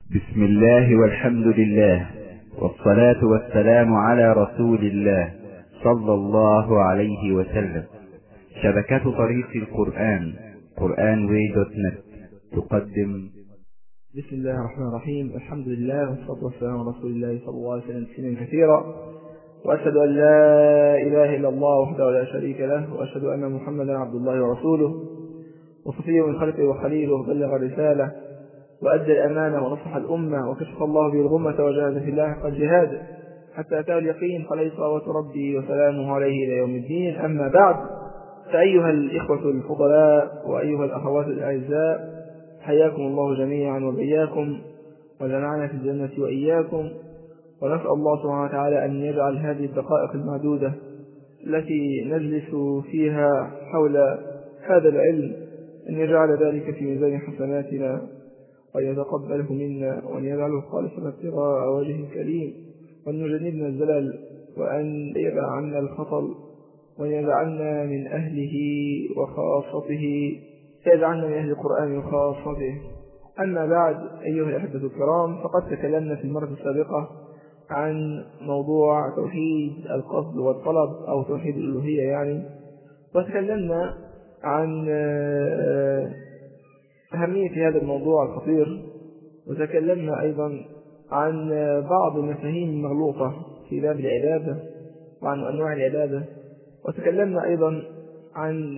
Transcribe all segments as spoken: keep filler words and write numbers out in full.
بسم الله والحمد لله والصلاة والسلام على رسول الله صلى الله عليه وسلم. شبكة طريق القرآن قرآن واي دوت نت تقدم. بسم الله الرحمن الرحيم. الحمد لله والصلاة والسلام على رسول الله صلى الله عليه وسلم تسليما كثيرا، وأشهد أن لا إله إلا الله وحده لا شريك له، وأشهد أن محمدا عبد الله ورسوله وصفيه من خلقه وخليله، بلغ الرسالة وأدى الأمانة ونصح الأمة وكشف الله به الغمة وجاهد في الله حق الجهاد حتى أتاه اليقين، فليس صلوات ربي وسلامه عليه إلى يوم الدين. أما بعد، فأيها الإخوة الفضلاء وأيها الأخوات الأعزاء، حياكم الله جميعا وبياكم وجمعنا في الجنة وإياكم، ونسأل الله سبحانه وتعالى أن يجعل هذه الدقائق المعدودة التي نجلس فيها حول هذا العلم أن يجعل ذلك في ميزان حسناتنا، وأن يتقبله منا، وأن يجعله خالصا ابتغاء وجهه الكريم، وأن يجنبنا الزلل، وأن يبع عنا الخطل، وأن يجعلنا من أهله وخاصته، يجعلنا من أهل القرآن وخاصته. أما بعد، أيها الأحبة الكرام، فقد تكلمنا في المرة السابقة عن موضوع توحيد القصد والطلب أو توحيد الألوهية يعني، وتكلمنا عن أهمية هذا الموضوع الخطير، وتكلمنا أيضا عن بعض المفاهيم المغلوطة في باب العبادة وعن أنواع العبادة، وتكلمنا أيضا عن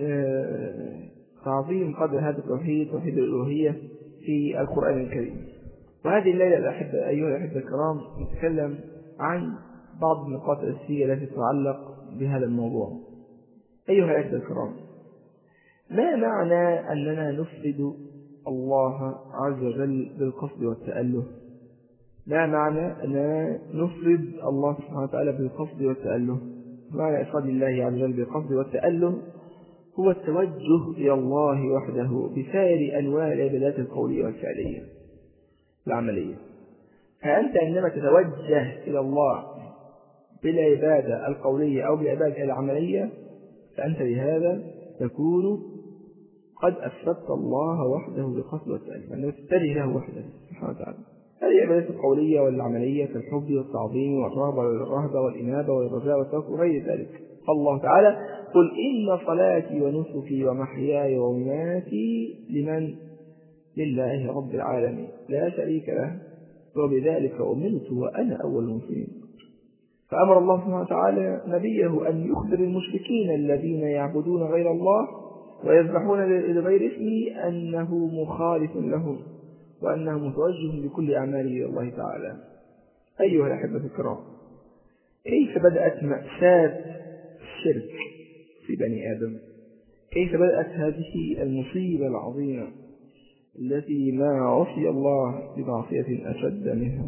تعظيم قدر هذا التوحيد توحيد الألوهية في القرآن الكريم. وهذه الليلة الأحبة أيها الأحبة الكرام نتكلم عن بعض النقاط الأساسية التي تتعلق بهذا الموضوع. أيها الأحبة الكرام، ما معنى أننا نفرد الله عز وجل بالقصد والتأله؟ ما معنى أننا نفرد الله سبحانه وتعالى بالقصد والتأله؟ معنى إفراد الله عز وجل بالقصد والتأله هو التوجه إلى الله وحده بسائر أنواع العبادات القولية والفعلية العملية. فأنت عندما تتوجه إلى الله بالعبادة القولية أو بالعبادة العملية، فأنت بهذا تكون قد أفردت الله وحده بالقصد والتأله، أنه تتجه له وحده سبحانه وتعالى. هذه العبادات القولية والعملية كالحب والتعظيم والرغبة والرهبة والإنابة والرجاء والتوكل وغير ذلك. قال الله تعالى: قل إن صلاتي ونسكي ومحياي ومماتي لمن لله رب العالمين لا شريك له وبذلك أمرت وأنا أول المسلمين. فأمر الله سبحانه وتعالى نبيه أن يخبر المشركين الذين يعبدون غير الله ويذبحون لغير اسمه أنه مخالف لهم، وأنه متوجه بكل أعماله إلى الله تعالى. أيها الأحبة الكرام، كيف بدأت مأساة الشرك في بني آدم؟ كيف بدأت هذه المصيبة العظيمة التي ما عصي الله بمعصية أشد منها؟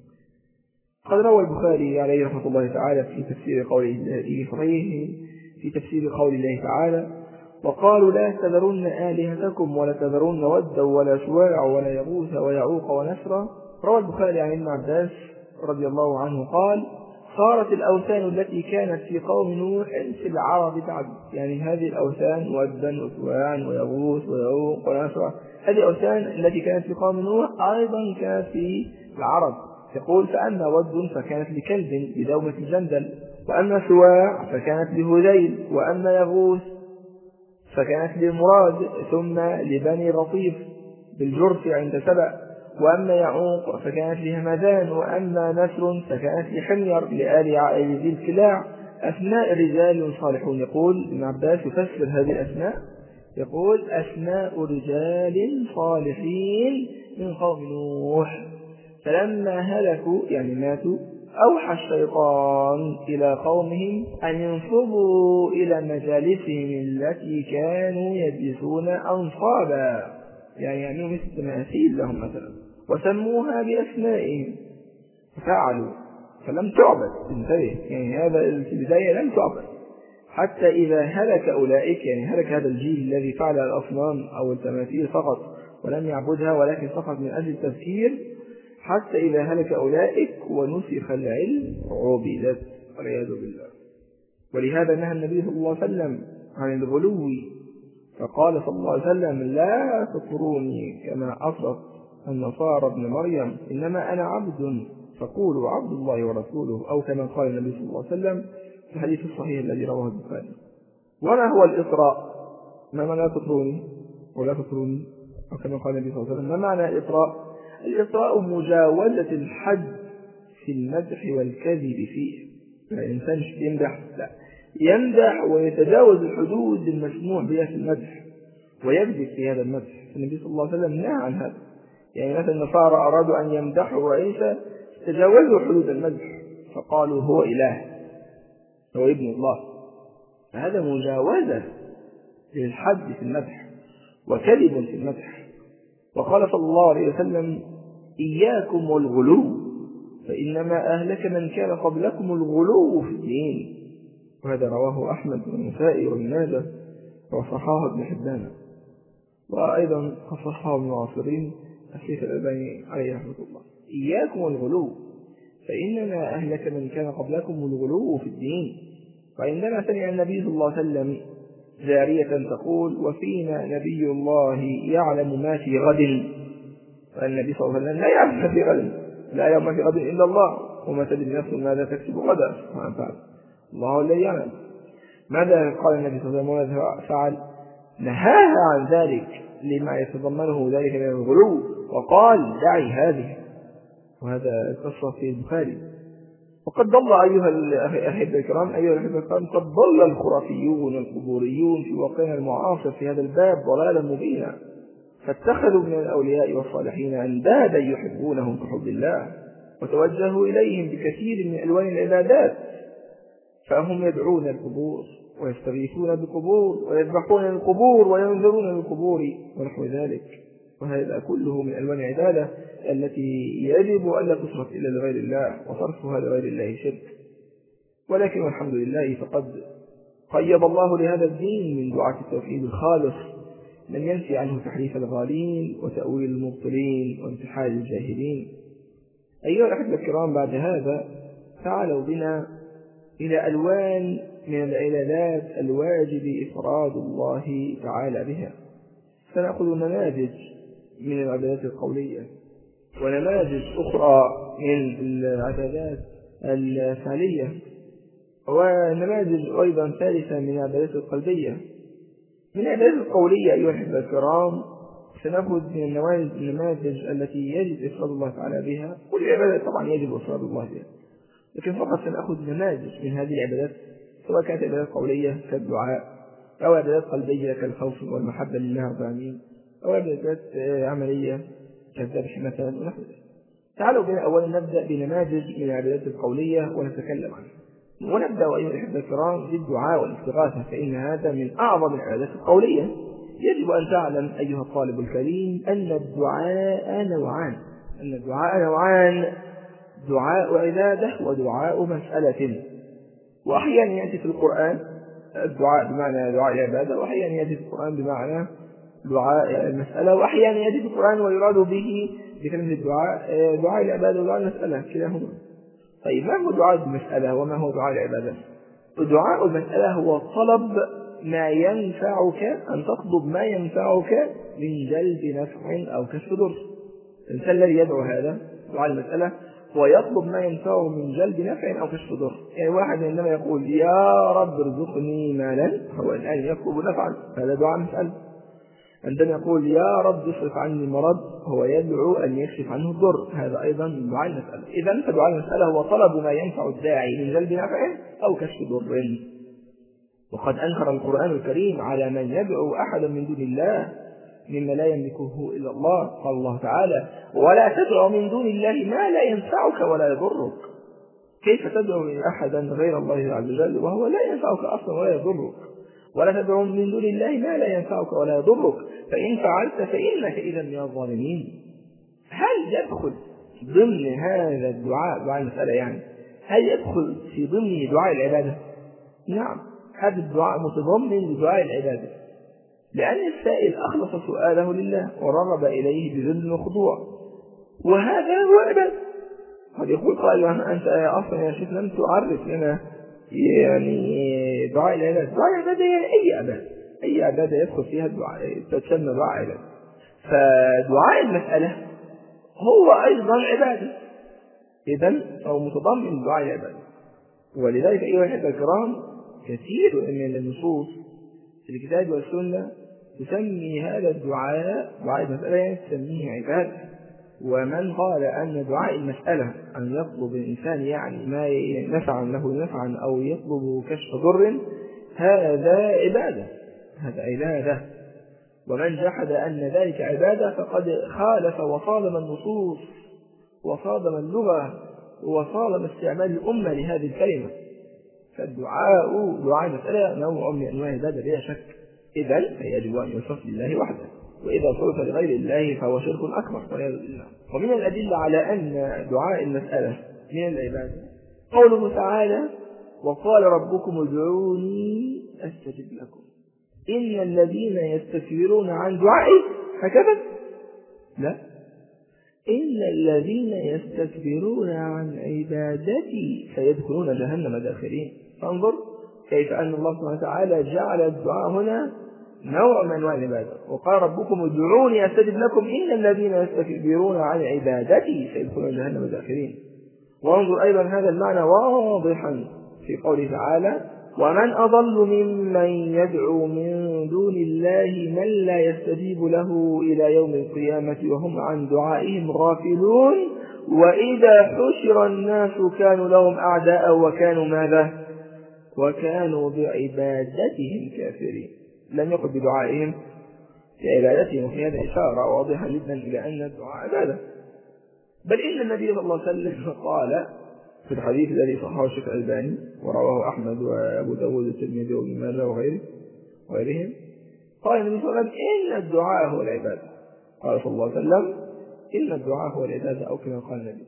قد روى البخاري عليه رحمة الله تعالى في تفسير قوله في صحيحه في تفسير قول الله تعالى: وقالوا لا تذرن آلهتكم ولا تذرن ودا ولا سواع ولا يغوث ويعوق ونسرا. روى البخاري عن ابن عباس رضي الله عنه قال: صارت الأوثان التي كانت في قوم نوح في العرب بعد، يعني هذه الأوثان ودا وسواعا ويغوث ويعوق ونسرا، هذه الأوثان التي كانت في قوم نوح أيضا كانت في العرب. يقول: فأما ود فكانت لكلب بدومة الجندل، وأما سواع فكانت لهذيل، وأما يغوث فكانت للمراد ثم لبني غطيف بالجرف عند سبأ، وأما يعوق فكانت لهمدان، وأما نسر فكانت لحمير لآل عائل ذي الكلاع، أسماء رجال صالحون. يقول ابن عباس يفسر هذه الأسماء، يقول: أسماء رجال صالحين من قوم نوح، فلما هلكوا يعني ماتوا أوحى الشيطان إلى قومهم أن ينصبوا إلى مجالسهم التي كانوا يجلسون أنصابا، يعني يعملوا مثل تماثيل لهم مثلا، وسموها بأسمائهم ففعلوا فلم تعبد. انتبه، يعني هذا في البداية لم تعبد، حتى إذا هلك أولئك، يعني هلك هذا الجيل الذي فعل الأصنام أو التماثيل فقط ولم يعبدها ولكن فقط من أجل التذكير، حتى إذا هلك أولئك ونسخ العلم عبدت والعياذ بالله. ولهذا نهى النبي صلى الله عليه وسلم عن الغلو، فقال صلى الله عليه وسلم: لا تطروني كما أطرت النصارى ابن مريم إنما أنا عبد فقولوا عبد الله ورسوله، أو كما قال النبي صلى الله عليه وسلم في الحديث الصحيح الذي رواه البخاري. وما هو الإسراء؟ ما معنى تطروني ولا تطروني، أو كما قال النبي صلى الله عليه وسلم؟ ما معنى الإسراء؟ الإسراء مجاوزة الحد في المدح والكذب فيه. الإنسان مش يمدح، لا، يمدح ويتجاوز الحدود المسموح بها في المدح ويكذب في هذا المدح. النبي صلى الله عليه وسلم نهى عن هذا. يعني مثلا النصارى أرادوا أن يمدحوا عيسى تجاوزوا حدود المدح فقالوا هو إله، هو ابن الله. فهذا مجاوزة للحد في المدح وكذب في المدح. وقال صلى الله عليه وسلم إياكم والغلو فإنما أهلك من كان قبلكم الغلو في الدين. وهذا رواه أحمد والنسائي وابن ماجه وصححه ابن حبان، وأيضا صححه ابن العاصرين الشيخ الألباني عليه رحمة الله. إياكم والغلو فإنما أهلك من كان قبلكم الغلو في الدين. وعندما سمع النبي صلى الله عليه وسلم جارية تقول وفينا نبي الله يعلم ما في غد، فالنبي صلى الله عليه وسلم لا يعلم ما في غد، لا يعلم ما في غد إلا الله، وما تدري نفس ماذا تكسب غدا، الله الذي يعلم. ماذا قال النبي صلى الله عليه وسلم وماذا فعل؟ نهاها عن ذلك لما يتضمنه ذلك من الغلو، وقال دعي هذه. وهذا قصة في البخاري. وقد ضل أيها الأحبة الكرام أيها الأحبة الكرام قد ضل الخرافيون القبوريون في واقعنا المعاصر في هذا الباب ضلالا مبينا، فاتخذوا من الأولياء والصالحين أندادا يحبونهم كحب الله، وتوجهوا إليهم بكثير من ألوان العبادات، فهم يدعون القبور ويستغيثون بالقبور ويذبحون القبور وينذرون بالقبور ونحو ذلك. وهذا كله من ألوان العبادة التي يجب أن لا تصرف إلا لغير الله، وصرفها لغير الله شرك. ولكن والحمد لله فقد قيض الله لهذا الدين من دعاة التوحيد الخالص من ينفي عنه تحريف الغالين وتأويل المبطلين وانتحال الجاهلين. أيها الأحبة الكرام، بعد هذا تعالوا بنا إلى ألوان من العبادات الواجب إفراد الله تعالى بها. سنأخذ نماذج من العبادات القولية ونماذج أخرى من العبادات الفعلية، ونماذج أيضا ثالثة من العبادات القلبية. من العبادات القولية أيها الأحبة الكرام سنأخذ من النماذج التي يجب إفراد الله تعالى بها، والعبادات طبعا يجب إفراد الله بها، لكن فقط سنأخذ نماذج من هذه العبادات، سواء كانت عبادات قولية كالدعاء، أو عبادات قلبية كالخوف والمحبة لله رب العالمين، أو عبادات عملية كالذبح مثلا ونحو ذلك. تعالوا بنا أولا نبدأ بنماذج من العبادات القولية ونتكلم عنها. ونبدأ أيها الأحبة الكرام بالدعاء والاستغاثة، فإن هذا من أعظم العبادات القولية. يجب أن تعلم أيها الطالب الكريم أن الدعاء نوعان، أن الدعاء نوعان، دعاء عبادة ودعاء مسألة. وأحيانا يأتي في القرآن الدعاء بمعنى دعاء العبادة، وأحيانا يأتي في القرآن بمعنى دعاء المسألة، وأحيانا يأتي في القرآن ويراد به بكلمة الدعاء دعاء العبادة ودعاء المسألة كلاهما. طيب ما هو دعاء المسألة وما هو دعاء العبادة؟ دعاء المسألة هو طلب ما ينفعك، أن تطلب ما ينفعك من جلب نفع أو كشف ضر. الإنسان الذي يدعو هذا دعاء المسألة هو يطلب ما ينفعه من جلب نفع أو كشف ضر. يعني واحد عندما يقول يا رب ارزقني مالا هو الآن يطلب نفعا، هذا دعاء مسألة. عندما يقول يا رب اصرف عني مرض هو يدعو أن يكشف عنه الضر، هذا أيضا دعاء المسألة. إذن فدعاء المسألة هو طلب ما ينفع الداعي من جلب نفع أو كشف ضر. وقد أنكر القرآن الكريم على من يدعو أحدا من دون الله مما لا يملكه إلا الله. قال الله تعالى ولا تدعو من دون الله ما لا ينفعك ولا يضرك. كيف تدعو أحدا غير الله عز وجل وهو لا ينفعك أصلا ولا يضرك؟ ولا تدعو من دون الله ما لا ينفعك ولا يضرك، فإن فعلت فإنك إذا من الظالمين. هل يدخل ضمن هذا الدعاء دعاء المسألة؟ يعني هل يدخل في ضمن دعاء العبادة؟ نعم، هذا الدعاء متضمن لدعاء العبادة، لأن السائل أخلص سؤاله لله ورغب إليه بذل وخضوع، وهذا هو عبادة. قد يقول قائل أنت أصلا يا شيخ لم تعرف لنا يعني دعاء العبادة. دعاء العبادة يعني أي عبادة، أي عبادة يدخل فيها الدعاء تسمى دعاء عبادة. فدعاء المسألة هو أيضا عبادة، إذن هو متضمن دعاء العبادة. ولذلك أيها الأحبة الكرام كثير من النصوص في الكتاب والسنة تسمي هذا الدعاء دعاء المسألة تسميه عبادة. ومن قال أن دعاء المسألة أن يطلب الإنسان يعني ما نفعا له نفعا أو يطلب كشف ضر هذا عبادة، هذا عبادة. ومن جحد أن ذلك عبادة فقد خالف وصادم النصوص وصادم اللغة وصادم استعمال الأمة لهذه الكلمة. فالدعاء دعاء المسألة نوع من أنواع العبادة بلا شك، إذن فيجب أن يصرف لله وحده، وإذا صرف لغير الله فهو شرك أكبر والعياذ بالله. ومن الأدلة على أن دعاء المسألة من العبادة قوله تعالى: وقال ربكم ادعوني أستجب لكم إن الذين يستكبرون عن دعائي هكذا لا إن الذين يستكبرون عن عبادتي سيدخلون جهنم داخرين. فانظر كيف أن الله سبحانه وتعالى جعل الدعاء هنا نوع من أنواع العبادة. وقال ربكم ادعوني أستجب لكم إن الذين يستكبرون عن عبادتي سيدخلون جهنم داخرين. وانظر أيضا هذا المعنى واضحا في قوله تعالى: ومن أضل ممن يدعو من دون الله من لا يستجيب له إلى يوم القيامة وهم عن دعائهم غافلون وإذا حشر الناس كانوا لهم أعداء وكانوا ماذا؟ وكانوا بعبادتهم كافرين. لم يقل بدعائهم بعبادتهم، وفي هذا إشارة واضحة جدا إلى أن الدعاء عبادة. بل إن النبي صلى الله عليه وسلم قال في الحديث الذي صححه الشيخ الألباني ورواه أحمد وأبو داود والترمذي وابن ماجه وغيره وغيرهم، قال النبي صلى الله عليه وسلم: إن الدعاء هو العبادة. قال صلى الله عليه وسلم: إن الدعاء هو العبادة، أو كما قال النبي.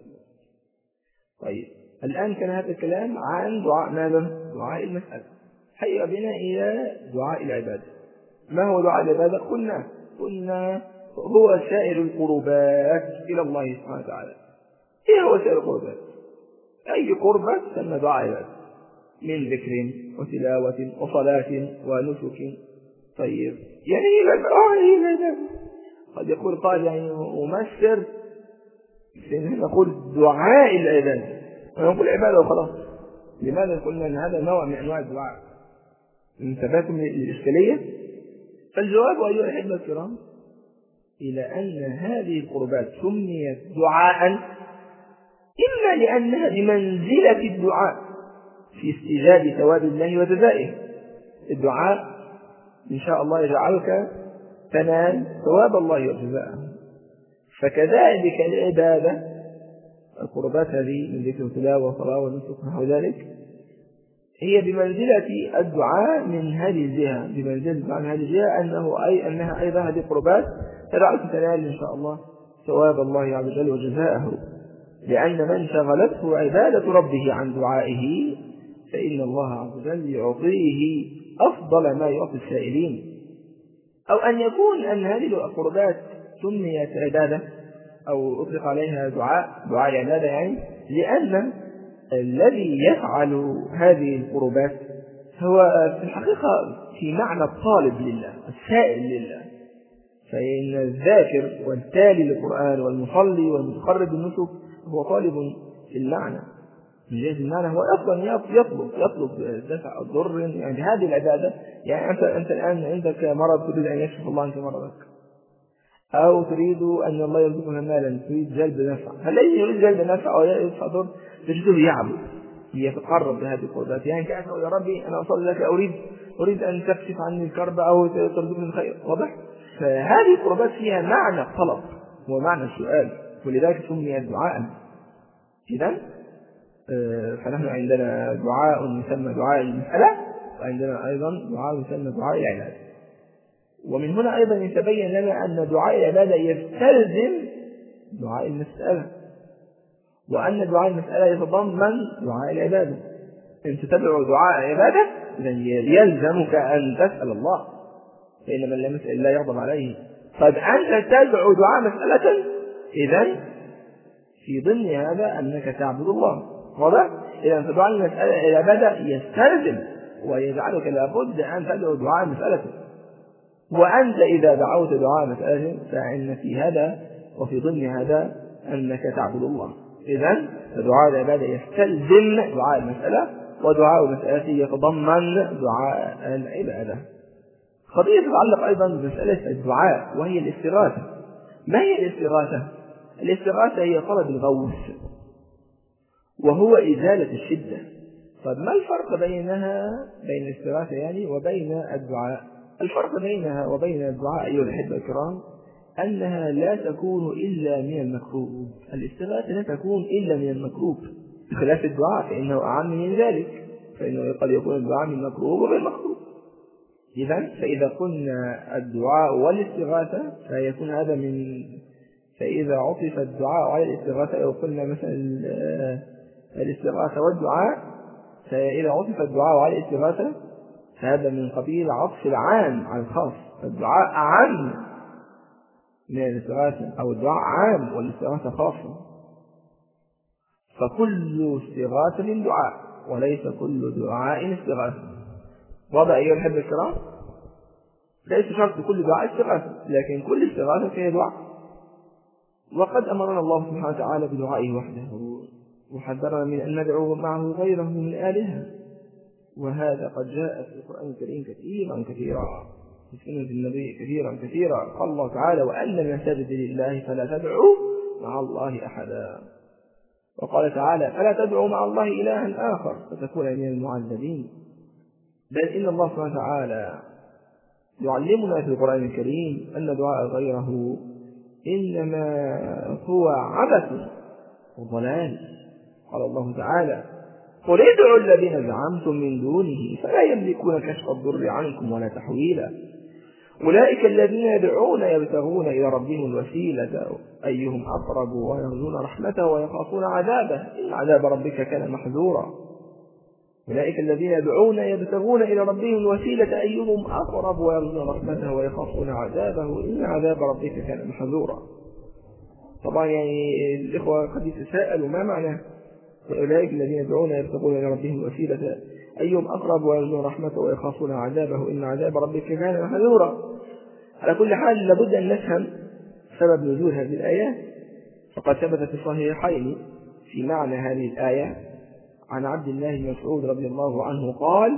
طيب الآن كان هذا الكلام عن دعاء ماذا؟ دعاء المسألة. هيا بنا إلى دعاء العبادة. ما هو دعاء العبادة؟ قلنا قلنا هو سائر القربات إلى الله سبحانه وتعالى. إيه هو سائر القربات؟ أي قربة تسمى دعاء عبادة من ذكر وتلاوة وصلاة ونسك. طيب يعني إيه العبادة؟ قد يقول قال يعني أمثر نقول دعاء العبادة ونقول عبادة وخلاص. لماذا قلنا أن هذا نوع من أنواع الدعاء؟ انتبهتم للإشكالية؟ فالجواب أيها الأحبة الكرام إلى أن هذه القربات سميت دعاء إما لأنها بمنزلة الدعاء في استجاب ثواب الله وجزائه. الدعاء إن شاء الله يجعلك تنال ثواب الله وجزائه، فكذلك العبادة القربات هذه من ذكر وتلاوة وصلاة ونسك ونحو ذلك هي بمنزلة الدعاء من هذه الجهة، بمنزلة عن هذه الجهة أنه أي أنها أيضا هذه القربات تجعلك تنال إن شاء الله ثواب الله عز وجل وجزائه. لأن من شغلته عبادة ربه عن دعائه فإن الله عز وجل يعطيه أفضل ما يعطي السائلين. أو أن يكون أن هذه القربات سميت عبادة أو أطلق عليها دعاء دعاء العبادة يعني لأن الذي يفعل هذه القربات هو في الحقيقة في معنى الطالب لله السائل لله. فإن الذاكر والتالي للقرآن والمصلي والمتقرب بالنسك هو طالب في المعنى من جهة المعنى، هو أصلا يطلب يطلب دفع الضر يعني هذه العبادة. يعني أنت أنت الآن عندك مرض تريد أن يكشف الله عنك مرضك، أو تريد أن الله يرزقك مالا تريد جلب نفع. الذي يريد جلب نفع أو يدفع ضر تجده يعبد يتقرب بهذه القربات. يعني كأنه يا ربي أنا أصلي لك أريد أريد أن تكشف عني الكرب أو ترزقني الخير. واضح؟ فهذه القربات فيها معنى الطلب ومعنى السؤال، ولذلك سمي دعاء. إذن فنحن عندنا دعاء يسمى دعاء المسألة، وعندنا أيضا دعاء يسمى دعاء العبادة. ومن هنا أيضا يتبين لنا أن دعاء العبادة يستلزم دعاء المسألة، وأن دعاء المسألة يتضمن دعاء العبادة. إن تتبع دعاء العبادة يلزمك أن تسأل الله، فإن من لم يسأل الله يغضب عليه. قد أنت تدعو دعاء مسألة، إذن في ضمن هذا أنك تعبد الله. واضح؟ إذا دعاء المسألة العبادة يستلزم ويجعلك لابد أن تدعو دعاء مسألة. وأنت إذا دعوت دعاء مسألة فإن في هذا وفي ضمن هذا أنك تعبد الله. إذن فدعاء العبادة يستلزم دعاء المسألة، ودعاء المسألة يتضمن دعاء العبادة. قضية تتعلق أيضا بمسألة الدعاء وهي الاستغاثة. ما هي الاستغاثة؟ الاستغاثة هي طلب الغوث وهو إزالة الشدة. طيب ما الفرق بينها بين الاستغاثة يعني وبين الدعاء؟ الفرق بينها وبين الدعاء أيها الأحبة الكرام أنها لا تكون إلا من المكروب. الاستغاثة لا تكون إلا من المكروب، بخلاف الدعاء فإنه أعم من ذلك، فإنه قد يكون الدعاء من المكروب وغير المكروب. إذن فإذا قلنا الدعاء والاستغاثة فيكون هذا من فإذا عطف الدعاء على الاستغاثة أو قلنا مثلا الاستغاثة والدعاء، فإذا عطف الدعاء على الاستغاثة فهذا من قبيل عطف العام على الخاص. الدعاء عام من الاستغاثة أو الدعاء عام والاستغاثة خاصة، فكل استغاثة دعاء وليس كل دعاء استغاثة. واضح أيها الأحبة الكرام؟ ليس شرط كل دعاء استغاثة، لكن كل استغاثة فيها دعاء. وقد أمرنا الله سبحانه وتعالى بدعائه وحده وحذرنا من أن ندعو معه غيره من آلهة، وهذا قد جاء في القرآن الكريم كثيرا كثيرا في سنة النبي كثيرا كثيرا. قال الله تعالى: وأن المساجد لله فلا تدعوا مع الله أحدا. وقال تعالى: فلا تدعوا مع الله إلها آخر فتكون من المعذبين. بل إن الله سبحانه وتعالى يعلمنا في القرآن الكريم أن دعاء غيره إنما هو عبث وضلال. قال الله تعالى: قل ادعوا الذين زعمتم من دونه فلا يملكون كشف الضر عنكم ولا تحويلا أولئك الذين يدعون يبتغون إلى ربهم الوسيلة أيهم أقرب ويرجون رحمته ويخافون عذابه إن عذاب ربك كان محذورا أولئك الذين يدعون يبتغون إلى ربهم الوسيلة أيهم أقرب ويرجون رحمته ويخافون عذابه إن عذاب ربك كان محذورا. طبعا يعني الإخوة قد يتساءلوا ما معنى أولئك الذين يدعون يبتغون إلى ربهم الوسيلة أيهم أقرب ويرجون رحمته ويخافون عذابه إن عذاب ربك كان محذورا. على كل حال لابد أن نفهم سبب نزول هذه الآية، فقد ثبت في الصحيحين في معنى هذه الآية عن عبد الله بن مسعود رضي الله عنه قال: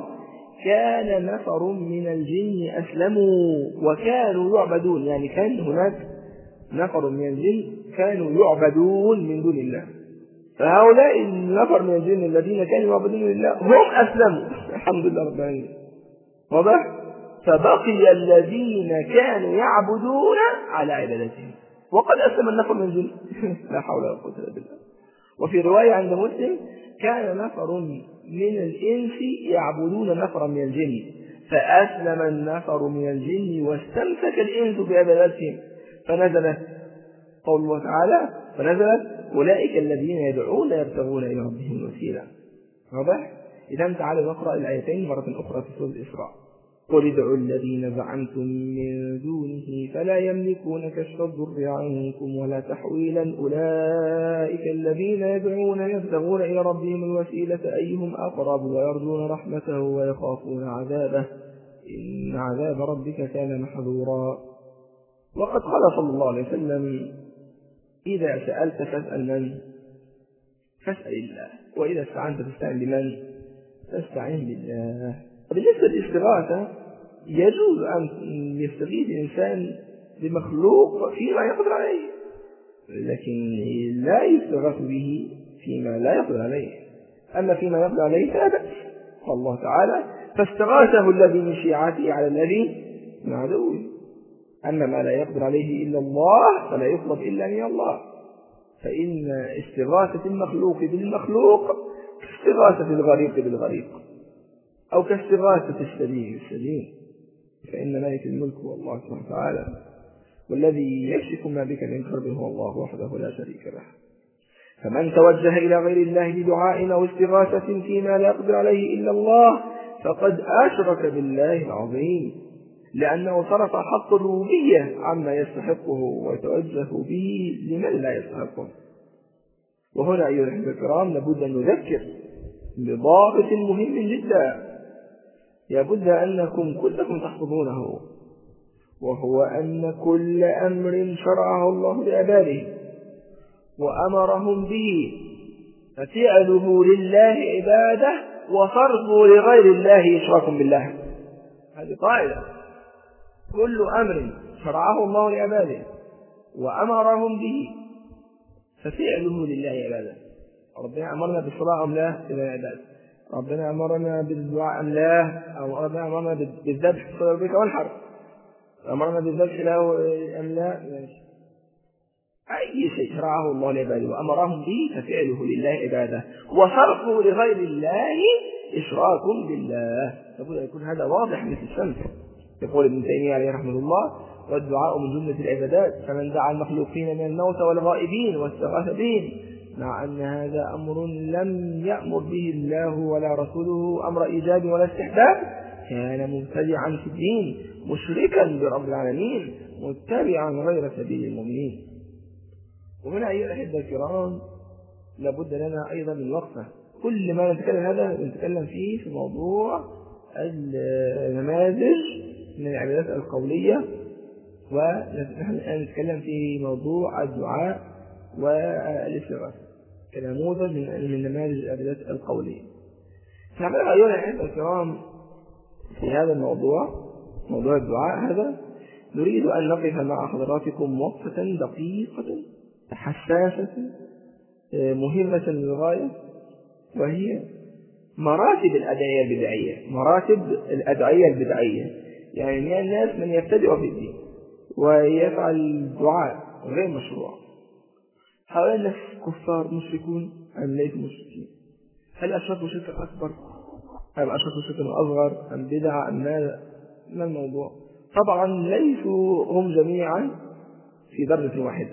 كان نفر من الجن أسلموا وكانوا يعبدون، يعني كان هناك نفر من الجن كانوا يعبدون من دون الله، فهؤلاء النفر من الجن الذين كانوا يعبدون لله هم أسلموا الحمد لله رب العالمين. واضح؟ فبقي الذين كانوا يعبدون على عبادتهم وقد أسلم النفر من الجن لا حول ولا قوة إلا بالله. وفي رواية عند مسلم: كان نفر من الإنس يعبدون نفرا من الجن فأسلم النفر من الجن واستمسك الإنس بعبادتهم، فنزلت قول الله تعالى فنزلت أولئك الذين يدعون يبتغون إلى ربهم الوسيلة. واضح؟ إذا تعالوا نقرأ الآيتين مرة أخرى في سورة الإسراء: قل ادعوا الذين زعمتم من دونه فلا يملكون كشف الضر عنكم ولا تحويلا أولئك الذين يدعون يبتغون إلى ربهم الوسيلة أيهم أقرب ويرجون رحمته ويخافون عذابه إن عذاب ربك كان محذورا. وقد قال صلى الله عليه وسلم: إذا سألت فاسأل من؟ فاسأل الله، وإذا استعنت فاستعن بمن؟ فاستعن بالله. بالنسبة للاستغاثة يجوز أن يستغيث الإنسان بمخلوق فيما يقدر عليه، لكن لا يستغاث به فيما لا يقدر عليه، أما فيما يقدر عليه فلا بأس. قال الله تعالى: فاستغاثه الذي من شيعته على الذي من عدوه. أما ما لا يقدر عليه إلا الله فلا يطلب إلا من الله، فإن استغاثة المخلوق بالمخلوق كاستغاثة الغريق بالغريق أو كاستغاثة السليم بالسليم، فإن مالك الملك هو الله سبحانه وتعالى، والذي يكشف ما بك من كرب هو الله وحده لا شريك له. فمن توجه إلى غير الله بدعاء أو استغاثة فيما لا يقدر عليه إلا الله فقد أشرك بالله العظيم، لأنه صرف حق الربوبية عما يستحقه ويتوجه به لمن لا يستحقه. وهنا أيها الأحبة الكرام لابد أن نذكر بضابط مهم جدا لابد أنكم كلكم تحفظونه، وهو أن كل أمر شرعه الله لعباده وأمرهم به ففعله لله عبادة وصرفه لغير الله إشراك بالله. هذه قاعدة. كل أمر شرعه الله لعباده وأمرهم به ففعله لله عبادة. ربنا أمرنا بالصلاة أم لا؟ إلى العبادة. ربنا أمرنا بالدعاء أم لا؟ أو ربنا أمرنا بالذبح في البيت والحرب. أمرنا بالذبح له أم لا؟ أي شيء شرعه الله لعباده وأمرهم به ففعله لله عبادة وصرفه لغير الله إشراك بالله. يقول يكون هذا واضح مثل الشمس. يقول ابن تيمية عليه رحمه الله: والدعاء من جملة العبادات، فمن دعا المخلوقين من الموتى والغائبين واستغاث بهم مع أن هذا أمر لم يأمر به الله ولا رسوله أمر إيجاب ولا استحباب كان مبتدعا في الدين مشركا برب العالمين متبعا غير سبيل المؤمنين. وهنا أيها الأحبة الكرام لابد لنا أيضا من وقفة. كل ما نتكلم هذا نتكلم فيه في موضوع النماذج من العبادات القولية، ونحن الآن نتكلم في موضوع الدعاء والاستغاثة كنموذج من نماذج العبادات القولية. نعمل أيها الأحبة الكرام في هذا الموضوع، موضوع الدعاء هذا، نريد أن نقف مع حضراتكم وقفة دقيقة حساسة مهمة للغاية، وهي مراتب الأدعية البدعية. مراتب الأدعية البدعية يعني من الناس من يبتدئ في الدين ويفعل دعاء غير مشروع. هؤلاء الناس كفار مشركون أم ليسوا مشركين؟ هل أشركوا شركا أكبر أم أشركوا شركا أصغر أم بدعة أم ماذا؟ ما الموضوع؟ طبعا ليسوا هم جميعا في درجة واحدة.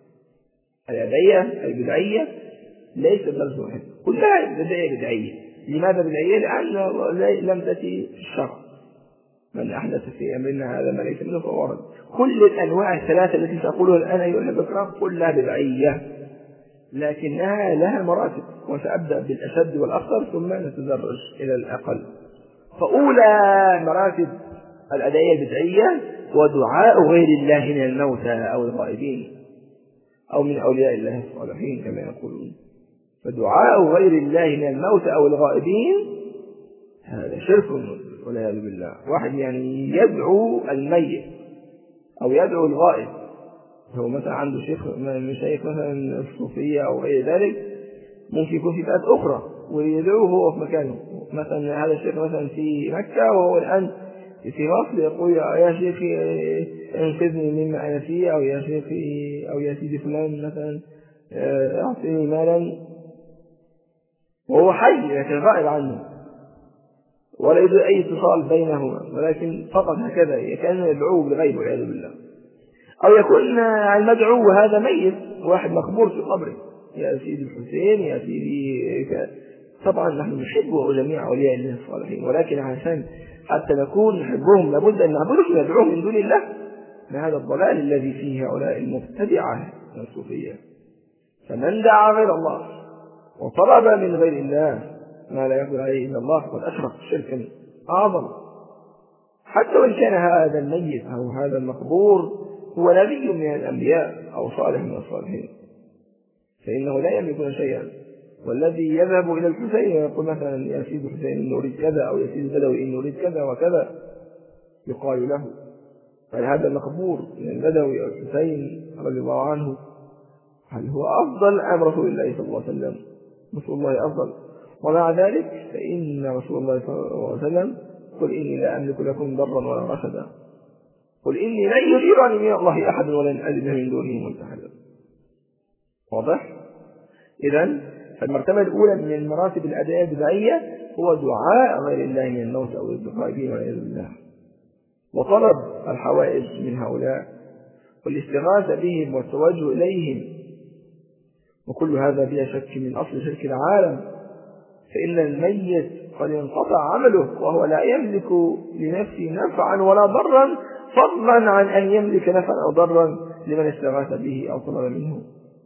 الأدعية البدعية ليست درجة واحدة، كلها بدعية بدعية. لماذا بدعية؟ لأن لم تأتي في الشرع. من أحدث في أمرنا هذا ما ليس منه فهو رد. كل الأنواع الثلاثة التي سأقولها الآن أيها الأحبة الكرام كلها بدعية، لكنها لها مراتب، وسأبدأ بالأشد والأخطر ثم نتدرج إلى الأقل. فأولى مراتب الأدعية البدعية ودعاء غير الله من الموتى أو الغائبين أو من أولياء الله الصالحين كما يقولون. فدعاء غير الله من الموتى أو الغائبين هذا شرك والعياذ بالله. واحد يعني يدعو الميت أو يدعو الغائب، هو مثلا عنده شيخ من شيخ مثلا الصوفية أو غير ذلك، ممكن يكون في فئات أخرى ويدعوه هو في مكانه. مثلا هذا الشيخ مثلا في مكة وهو الآن في مصر يقول يا شيخي انقذني مما أنا فيه، أو يا شيخي أو يا سيدي فلان مثلا أعطيني مالا، وهو حي لكن غائب عنه ولا يوجد أي اتصال بينهما، ولكن فقط هكذا كأنه يدعوه بالغيب والعياذ بالله. أو يكون المدعو هذا ميت، واحد مقبور في قبره، يا سيدي الحسين يا سيدي ك... طبعا نحن نحب جميع أولياء الله الصالحين، ولكن عشان حتى نكون نحبهم لابد أن نعبدهم ندعوهم من دون الله. ما هذا الضلال الذي فيه هؤلاء المبتدعة الصوفية. فمن دعا غير الله وطلب من غير الله ما لا يقدر عليه إلا الله فقد أشرك شركا أعظم، حتى وإن كان هذا الميت أو هذا المقبور هو نبي من الأنبياء أو صالح من الصالحين، فإنه لا يملك شيئا. والذي يذهب إلى الحسين ويقول مثلا يا سيد الحسين إن نريد كذا، أو يا سيد البدوي إن نريد كذا وكذا، يقال له فهذا المقبور من البدوي أو الحسين رضي الله عنه هل هو أفضل أم رسول الله صلى الله عليه وسلم؟ رسول الله أفضل. ومع ذلك فإن رسول الله صلى الله عليه وسلم قل إني لا أملك لكم ضرا ولا رشدا، قل إني لن يجيرني من الله أحد ولن أجد من دونه ملتحدا. واضح؟ إذن فالمرتبة الأولى من المراتب الأدعية البدعية هو دعاء غير الله من الموت أو الغائبين والعياذ بالله، وطلب الحوائج من هؤلاء والاستغاثة بهم والتوجه إليهم، وكل هذا بلا شك من أصل شرك العالم. فإن الميت قد انقطع عمله وهو لا يملك لنفسه نفعا ولا ضرا، فضلا عن أن يملك نفعا أو ضرا لمن استغاث به أو طلب منه.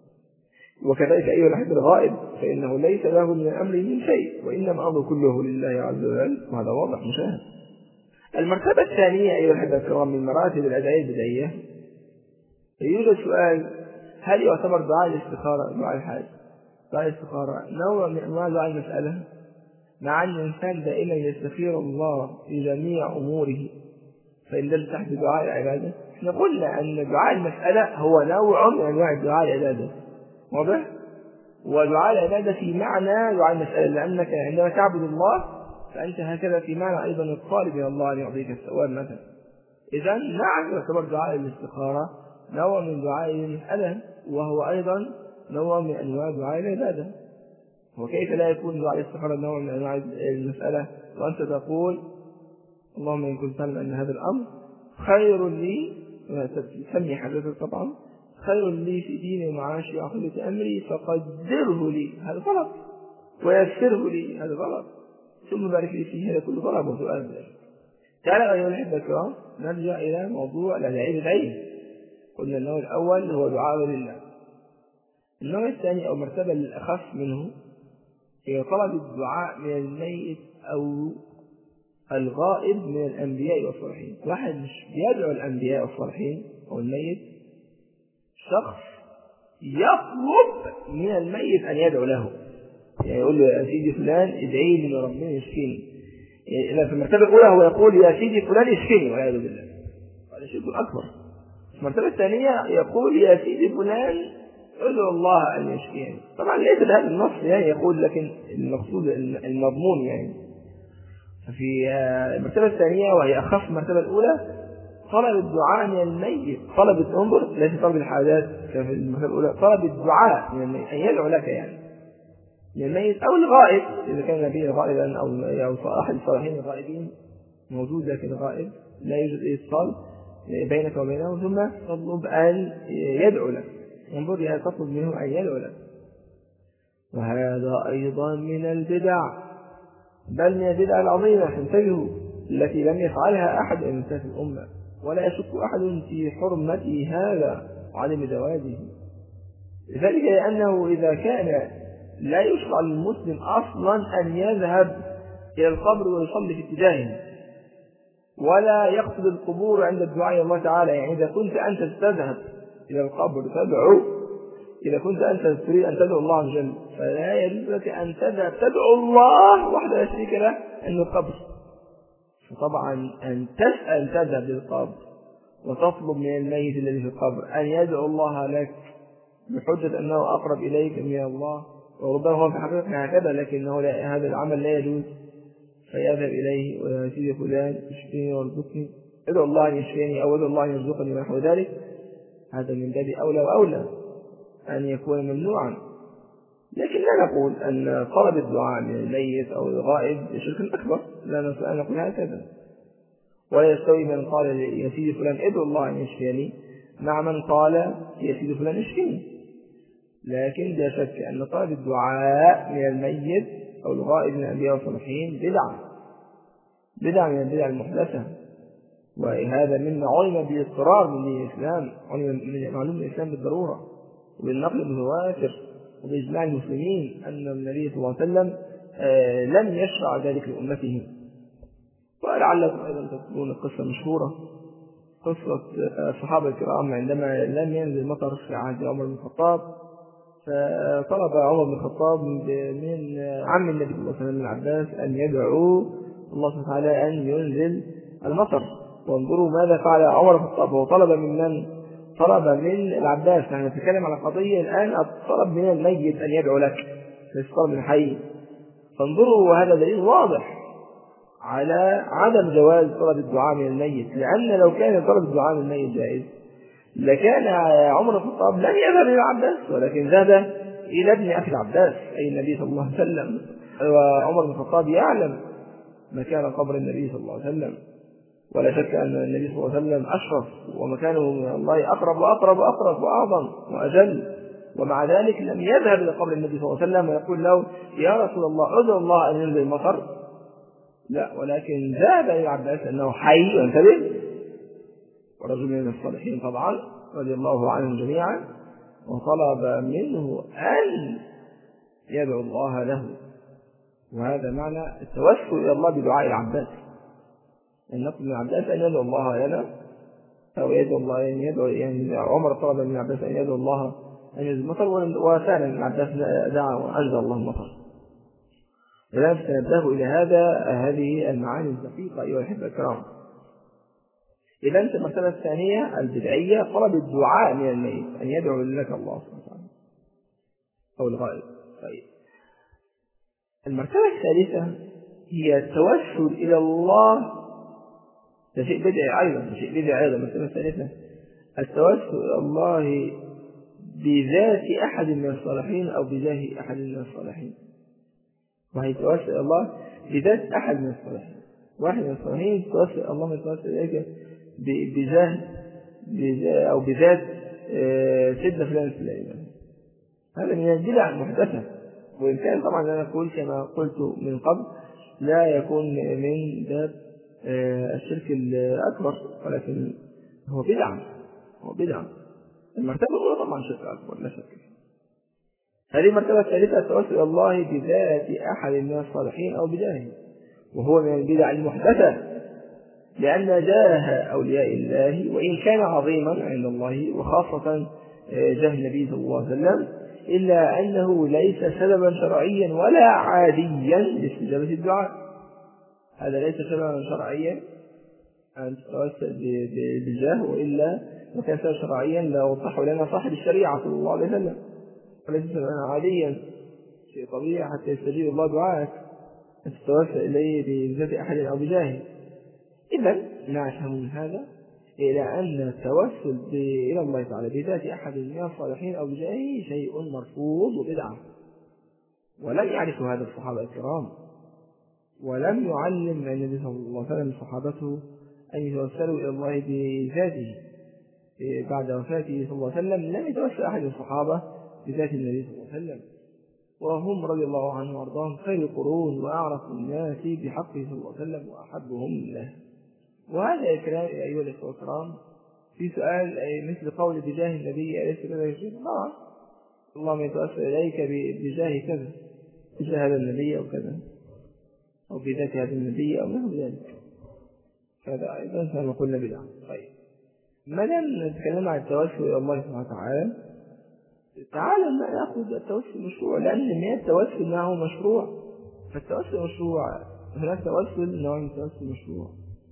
وكذلك أيها الأحبة الغائب فإنه ليس له من الأمر من شيء، وإنما أمر كله لله عز وجل، وهذا واضح مشاهد. المرتبة الثانية أيها الأحبة الكرام من مراتب الأدعية البدعية، يوجد سؤال: هل يعتبر دعاء الاستخارة دعاء الحاجة؟ دعاء الاستخارة نوع من أنواع دعاء المسألة، مع أن الإنسان دائما يستخير الله في جميع أموره، فإن دل تحت دعاء العبادة. احنا قلنا أن دعاء المسألة هو نوع من أنواع دعاء العبادة، واضح؟ ودعاء العبادة في معنى دعاء المسألة، لأنك عندما تعبد الله فأنت هكذا في معنى أيضا الطالب إلى الله أن يعطيك الثواب مثلا. إذا نعم يعتبر دعاء الاستخارة نوع من دعاء المسألة، وهو أيضا نوع من أنواع دعاء العبادة. وكيف لا يكون دعاء الاستخارة نوع من أنواع المسألة وأنت تقول اللهم إن كنت تعلم أن هذا الأمر خير لي، تسمي حدثك طبعا، خير لي في ديني ومعاشي وعقبة أمري فقدره لي، هذا غلط، ويسره لي، هذا غلط، ثم بارك لي فيه، هذا كله طلب وسؤال. تعالى أيها الأحبة الكرام نرجع إلى موضوع الأدعية العين. قلنا النوع الأول هو دعاء لله. النوع الثاني أو مرتبة الأخف منه هي طلب الدعاء من الميت أو الغائب من الأنبياء والصالحين. واحد مش بيدعو الأنبياء والصالحين أو الميت، شخص يطلب من الميت أن يدعو له، يعني يقول له يا سيدي فلان ادعي لي ربنا يشفيني. إذا في المرتبة الأولى هو يقول يا سيدي فلان يشفيني والعياذ بالله، هذا شيء أكبر. في المرتبة الثانية يقول يا سيدي فلان ادعو الله أن يشفيني. طبعا ليس هذا النص يعني يقول، لكن المقصود المضمون يعني. ففي المرتبة الثانية وهي أخف المرتبة الأولى طلب الدعاء من الميت، طلب انظر ليس طلب الحاجات كما في المرتبة الأولى، طلب الدعاء من الميت أن يدعو لك يعني من الميت أو الغائب، إذا كان نبي غائبا أو أو أحد الصالحين الغائبين موجود لكن غائب لا يوجد اتصال بينك وبينه، ثم تطلب أن يدعو لك. انظر يا تطلب منه أن يدعو لك. وهذا أيضا من البدع، بل من البدع العظيمة انتبهوا التي لم يفعلها أحد من سلف الأمة، ولا يشك أحد في حرمة هذا وعدم جوازه. ذلك لأنه إذا كان لا يشرع للمسلم أصلا أن يذهب إلى القبر ويصلي في اتجاهه، ولا يقصد القبور عند الدعاء إلى الله تعالى. يعني إذا كنت أنت تذهب إلى القبر تدعو، إذا كنت أنت تريد أن تدعو الله عز وجل فلا يجوز لك أن تذهب تدعو الله وحده لا شريك له عند القبر. فطبعا أن تسأل تذهب للقبر وتطلب من الميت الذي في القبر أن يدعو الله لك بحجة أنه أقرب إليك من الله، وربما هو في حقيقة هكذا، لكنه هذا العمل لا يجوز، فيذهب إليه ويا سيدي فلان اشفيني وارزقني، ادعو الله أن يشفيني أو ادعو الله أن يرزقني ونحو ذلك. هذا من باب أولى وأولى أن يكون ممنوعا. لكن لا نقول أن طلب الدعاء من الميت أو الغائب شرك أكبر، لا نقول هكذا. ولا يستوي من قال يا سيدي فلان ادعو الله أن يشفيني مع من قال يا سيدي فلان اشفيني. لكن لا شك أن طلب الدعاء من الميت أو الغائب من الأنبياء والصالحين بدعة، بدعة من البدع المحدثة، وهذا مما علم بالاضطرار من الإسلام، علم من معلوم الإسلام بالضرورة وبالنقل المتواتر وبإجماع المسلمين أن النبي صلى الله عليه وسلم لم يشرع ذلك لأمته. ولعلكم أيضا تذكرون القصة المشهورة، قصة الصحابة الكرام عندما لم ينزل مطر في عهد عمر بن الخطاب، فطلب عمر بن الخطاب من عم النبي صلى الله عليه وسلم العباس أن يدعو الله سبحانه وتعالى أن ينزل المطر. وانظروا ماذا فعل عمر بن الخطاب، هو طلب من من؟ طلب من العباس. نحن نتكلم على قضية الآن الطلب من الميت أن يدعو لك، ليس طلب من الحي. فانظروا وهذا دليل واضح على عدم جواز طلب الدعاء من الميت، لأن لو كان طلب الدعاء من الميت جائز لكان عمر بن الخطاب لن يذهب إلى العباس، ولكن ذهب إلى ابن أخي العباس أي النبي صلى الله عليه وسلم. وعمر بن الخطاب يعلم مكان قبر النبي صلى الله عليه وسلم، ولا شك أن النبي صلى الله عليه وسلم أشرف ومكانه من الله أقرب وأقرب وأقرب وأعظم وأجل، ومع ذلك لم يذهب إلى قبر النبي صلى الله عليه وسلم ويقول له يا رسول الله ادعو الله أن ينزل المطر، لا، ولكن ذهب إلى العباس أنه حي وانتبه، ورجل من الصالحين طبعا رضي الله عنهم جميعا، وطلب منه أن يدعو الله له. وهذا معنى التوسل إلى الله بدعاء العباس، أن نطلب من العباس أن يدعو الله لنا، أو يدعو الله أن يدعو، يعني عمر طلب من العباس أن يدعو الله أن ينزل المطر، وفعلا ابن عباس دعا وأنزل الله المطر. إذا تنبهوا إلى هذا هذه المعاني الدقيقة أيها الأحبة الكرام. إذا المرتبة الثانية البدعية طلب الدعاء من الميت، أن يدعو لك الله سبحانه وتعالى أو الغائب. طيب، المرتبة الثالثة هي التوسل إلى الله. ده شيء بدعي أيضا، ده شيء بدعي أيضا. المرتبة الثالثة التوسل إلى الله بذات أحد من الصالحين أو بجاه أحد من الصالحين. وهي التوسل إلى الله بذات أحد من الصالحين. واحد من الصالحين توسل الله من توسل إليك بجاه أو بذات سيدنا فلان الفلاني. هذا من البدع المحدثة، وإن كان طبعا أنا أقول كما قلت من قبل لا يكون من باب الشرك الأكبر، ولكن هو بدعة، هو بدعة. المرتبة الأولى طبعا شرك أكبر لا شك. هذه المرتبة الثالثة التوسل إلى الله بذات أحد من الصالحين أو بجاهه، وهو من البدع المحدثة، لأن جاه أولياء الله وإن كان عظيما عند الله وخاصة جاه النبي صلى الله عليه وسلم، إلا أنه ليس سببا شرعيا ولا عاديا لاستجابة الدعاء. هذا ليس سببا شرعيا أن تتوسل بالجاه، وإلا لو كان سببا شرعيا لوضحه لنا صاحب الشريعة صلى الله عليه وسلم. وليس سببا عاديا، شيء طبيعي حتى يستجيب الله دعاءك أن تتوسل إليه بذات أحد أو بجاهه. إذا نفهم من هذا إلى أن التوسل إلى الله تعالى بذات أحد من الصالحين أو بجاهه شيء مرفوض وبدعة، ولم يعرف هذا الصحابة الكرام، ولم يعلم النبي صلى الله عليه وسلم صحابته أن يتوسلوا إلى الله بذاته. بعد وفاته صلى الله عليه وسلم لم يتوسل أحد الصحابة بذات النبي صلى الله عليه وسلم، وهم رضي الله عنهم وأرضاهم خير القرون وأعرف الناس بحقه صلى الله عليه وسلم وأحبهم له. وهذا الكلام أيها الأخوة الكرام في سؤال مثل قول بجاه النبي أليس كذا يشير؟ نعم، اللهم يتوسل إليك بجاه كذا، بجاه هذا النبي أو كذا، أو بذات هذا النبي أو نحو ذلك. هذا أيضا كما قلنا بدعة. طيب، ما دام نتكلم عن التوسل إلى الله سبحانه وتعالى، تعالى نأخذ التوسل مشروع، لأن من التوسل معه مشروع. فالتوسل مشروع، هناك توسل نوع من التوسل مشروع.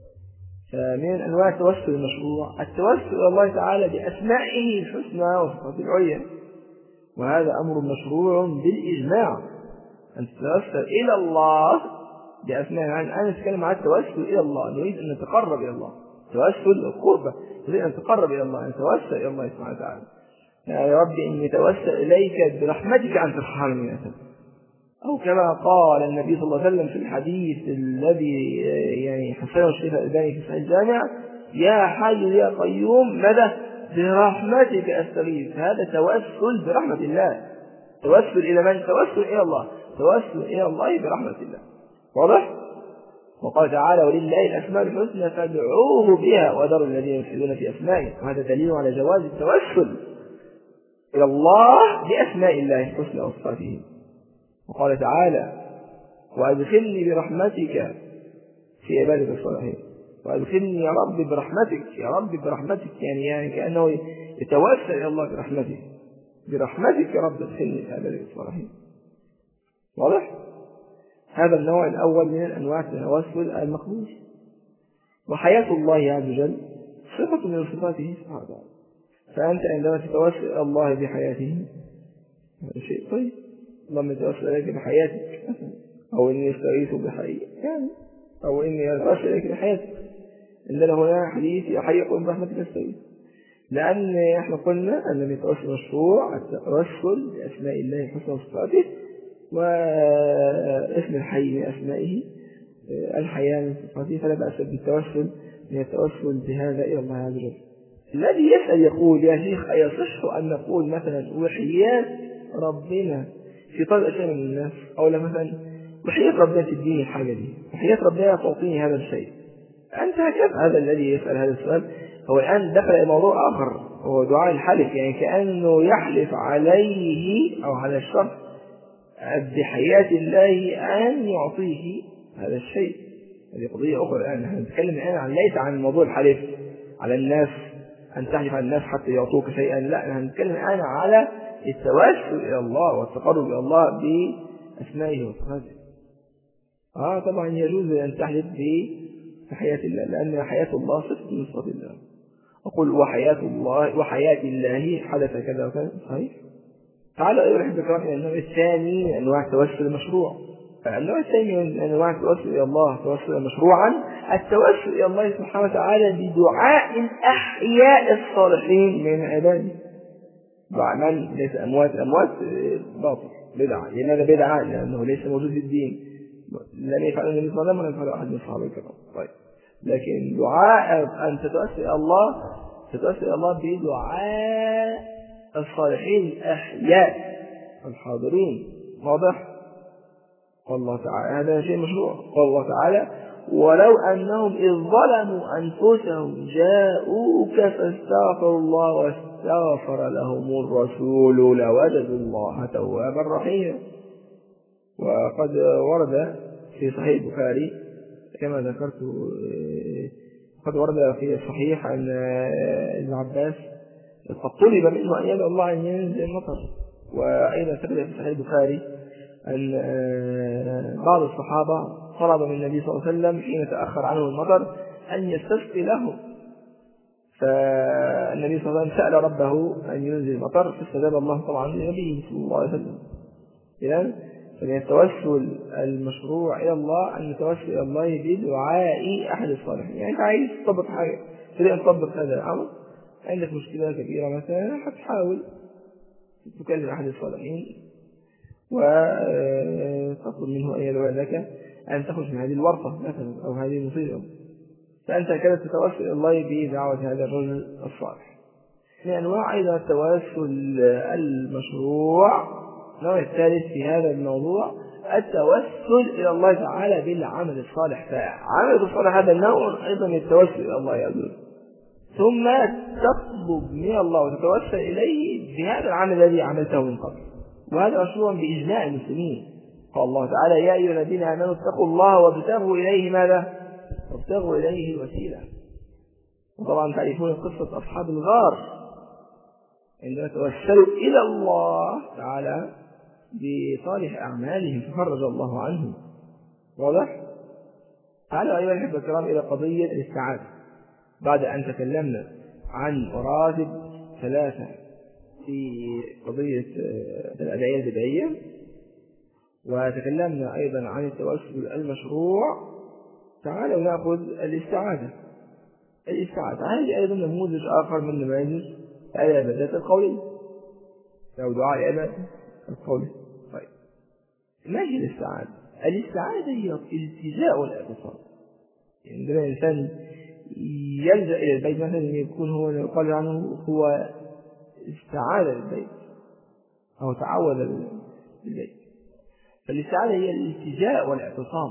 فمن أنواع التوسل المشروع التوسل إلى الله تعالى بأسمائه الحسنى وصفاته العليا، وهذا أمر مشروع بالإجماع. أن تتوسل إلى الله بأسمائه. يعني أنا أتكلم عن التوسل إلى الله، نريد أن نتقرب إلى الله، توسل القربة، نريد أن نتقرب إلى الله، أن نتوسل إلى الله سبحانه وتعالى. يا رب إني توسل إليك برحمتك أن ترحمني من أسف. أو كما قال النبي صلى الله عليه وسلم في الحديث الذي يعني حسنه الشيخ الألباني في صحيح الجامع: يا حي يا قيوم ماذا برحمتك أستغيث. هذا توسل برحمة الله. توسل إلى من؟ توسل إلى الله، توسل إلى الله برحمة الله. واضح؟ وقال تعالى: ولله الأسماء الحسنى فادعوه بها وذروا الذين يلحدون في أسمائه. وهذا دليل على جواز التوسل إلى الله بأسماء الله الحسنى وصفاته. وقال تعالى: وأدخلني برحمتك في عبادك الصالحين. وأدخلني يا رب برحمتك، يا رب برحمتك، يعني, يعني كأنه يتوسل إلى الله برحمته، برحمتك يا رب ادخلني في عبادك الصالحين. واضح؟ هذا النوع الأول من أنواع التوسل المقبول. وحياة الله عز وجل صفة من صفاته سبحانه وتعالى، فأنت عندما تتوسل إلى الله بحياته هذا شيء طيب. اللهم يتوسل إليك بحياتك، أو إني أستغيث بحياتك، يعني أو إني أتوسل إليك بحياتك. عندنا هنا حديث: يا حي قم برحمتك أستغيث. لأن إحنا قلنا أن التوسل مشروع، التوسل بأسماء الله الحسنى وصفاته، واسم الحي من أسمائه، الحياة من صفاته، فلا بأس بالتوسل من التوسل بهذا إلى الله عز وجل. الذي يسأل يقول: يا شيخ أيصح أن نقول مثلا وحياة ربنا في طلب أشياء من الناس، أو لا مثلا وحياة ربنا تديني الحاجة دي، وحياة ربنا تعطيني هذا الشيء؟ أنت هكذا. هذا الذي يسأل هذا السؤال هو الآن دخل إلى موضوع آخر، هو دعاء الحلف، يعني كأنه يحلف عليه أو على الشخص بحياة الله أن يعطيه هذا الشيء. هذه قضية أخرى. الآن نحن نتكلم الآن عن ليس عن موضوع الحلف على الناس، أن تحلف على الناس حتى يعطوك شيئا، لا، نحن نتكلم الآن على التوسل إلى الله والتقرب إلى الله بأسمائه وصفاته. آه طبعا يجوز أن تحلف بحياة الله، لأن حياة الله صفة من صفات الله. أقول وحياة الله وحياة الله حدث كذا وكذا، صحيح. تعالى أيها الأحبة الكرام إلى النوع الثاني من أنواع التوسل المشروع. النوع الثاني من أنواع التوسل إلى الله توسلا مشروعا التوسل إلى الله سبحانه وتعالى بدعاء الأحياء الصالحين من عباده. دعاء من ليس أموات، أموات باطل بدعة، لأن هذا بدعة لأنه ليس موجود في الدين، لم يفعل النبي صلى الله عليه وسلم ولم يفعل أحد من الصحابة الكرام. طيب، لكن دعاء أن تتوسل إلى الله تتوسل إلى الله بدعاء الصالحين الأحياء الحاضرين. واضح؟ قال الله تعالى هذا شيء مشروع. قال الله تعالى ولو أنهم إذ ظلموا أنفسهم جاءوك فاستغفروا الله واستغفر لهم الرسول لوجدوا الله توابا رحيما. وقد ورد في صحيح البخاري كما ذكرت، قد ورد في الصحيح عن ابن عباس قد طلب منه أن يدعو الله أن ينزل المطر. وأيضا ثبت في صحيح البخاري أن بعض الصحابة طلب من النبي صلى الله عليه وسلم حين تأخر عنه المطر أن يستسقي له، فالنبي صلى الله عليه وسلم سأل ربه أن ينزل المطر فاستجاب الله طبعا لنبيه صلى الله عليه وسلم. إذن فمن التوسل المشروع إلى أن أن نتوسل إلى الله بدعاء أحد الصالحين. يعني أنت عايز تطبق حاجة، تريد أن تطبق هذا الأمر، عندك مشكلة كبيرة مثلا، هتحاول تكلم أحد الصالحين وتطلب منه أن يدعو لك أن تخرج من هذه الورطة مثلا أو هذه المصيبة، فأنت كده تتوسل إلى الله بدعوة هذا الرجل الصالح. من أنواع أيضا التوسل المشروع النوع الثالث في هذا الموضوع التوسل إلى الله تعالى بالعمل الصالح. فعمل الصالح هذا النوع أيضا التوسل إلى الله عز وجل، ثم تطلب من الله وتتوسل إليه بهذا العمل الذي عملته من قبل، وهذا مشروع بإجماع المسلمين. قال الله تعالى يا أيها الذين آمنوا اتقوا الله وابتغوا إليه ماذا؟ وابتغوا إليه الوسيلة. وطبعا تعرفون قصة أصحاب الغار عندما توسلوا إلى الله تعالى بصالح أعمالهم ففرج الله عنهم. واضح؟ تعالوا أيها الأحبة الكرام إلى قضية الاستعاذة. بعد أن تكلمنا عن مراتب ثلاثة في قضية الأدعية البدعية، وتكلمنا أيضا عن التوسل المشروع، تعالوا نأخذ الاستعاذة. الاستعاذة هذه أيضا نموذج آخر من نماذج العبادات القولية أو دعاء العبادة القولية. طيب، ما هي الاستعاذة؟ الاستعاذة هي الالتجاء والاعتصام. يعني عندما الإنسان يلجأ إلى البيت مثلا يكون هو يقال عنه هو استعاذ للبيت أو تعوذ للبيت. فالاستعاذة هي الالتجاء والاعتصام،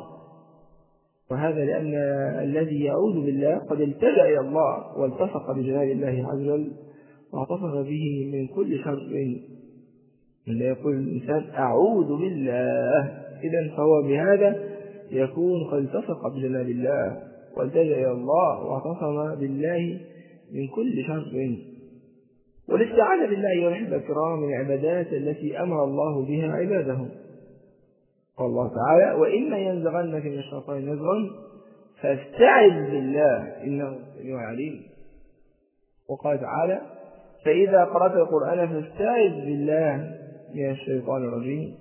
وهذا لأن الذي يعوذ بالله قد التجأ إلى الله والتصق بجلال الله عز وجل واعتصم به من كل شر. عندما يقول الإنسان أعوذ بالله إذن فهو بهذا يكون قد التصق بجلال الله والتجأ إلى الله واعتصم بالله من كل شر. والاستعانة بالله والحب الكرام من العبادات التي أمر الله بها عباده. قال الله تعالى وإما ينزغنك من الشيطان نزغ فاستعذ بالله إنه سميع عليم. وقال تعالى فإذا قرأت القرآن فاستعذ بالله من الشيطان الرجيم.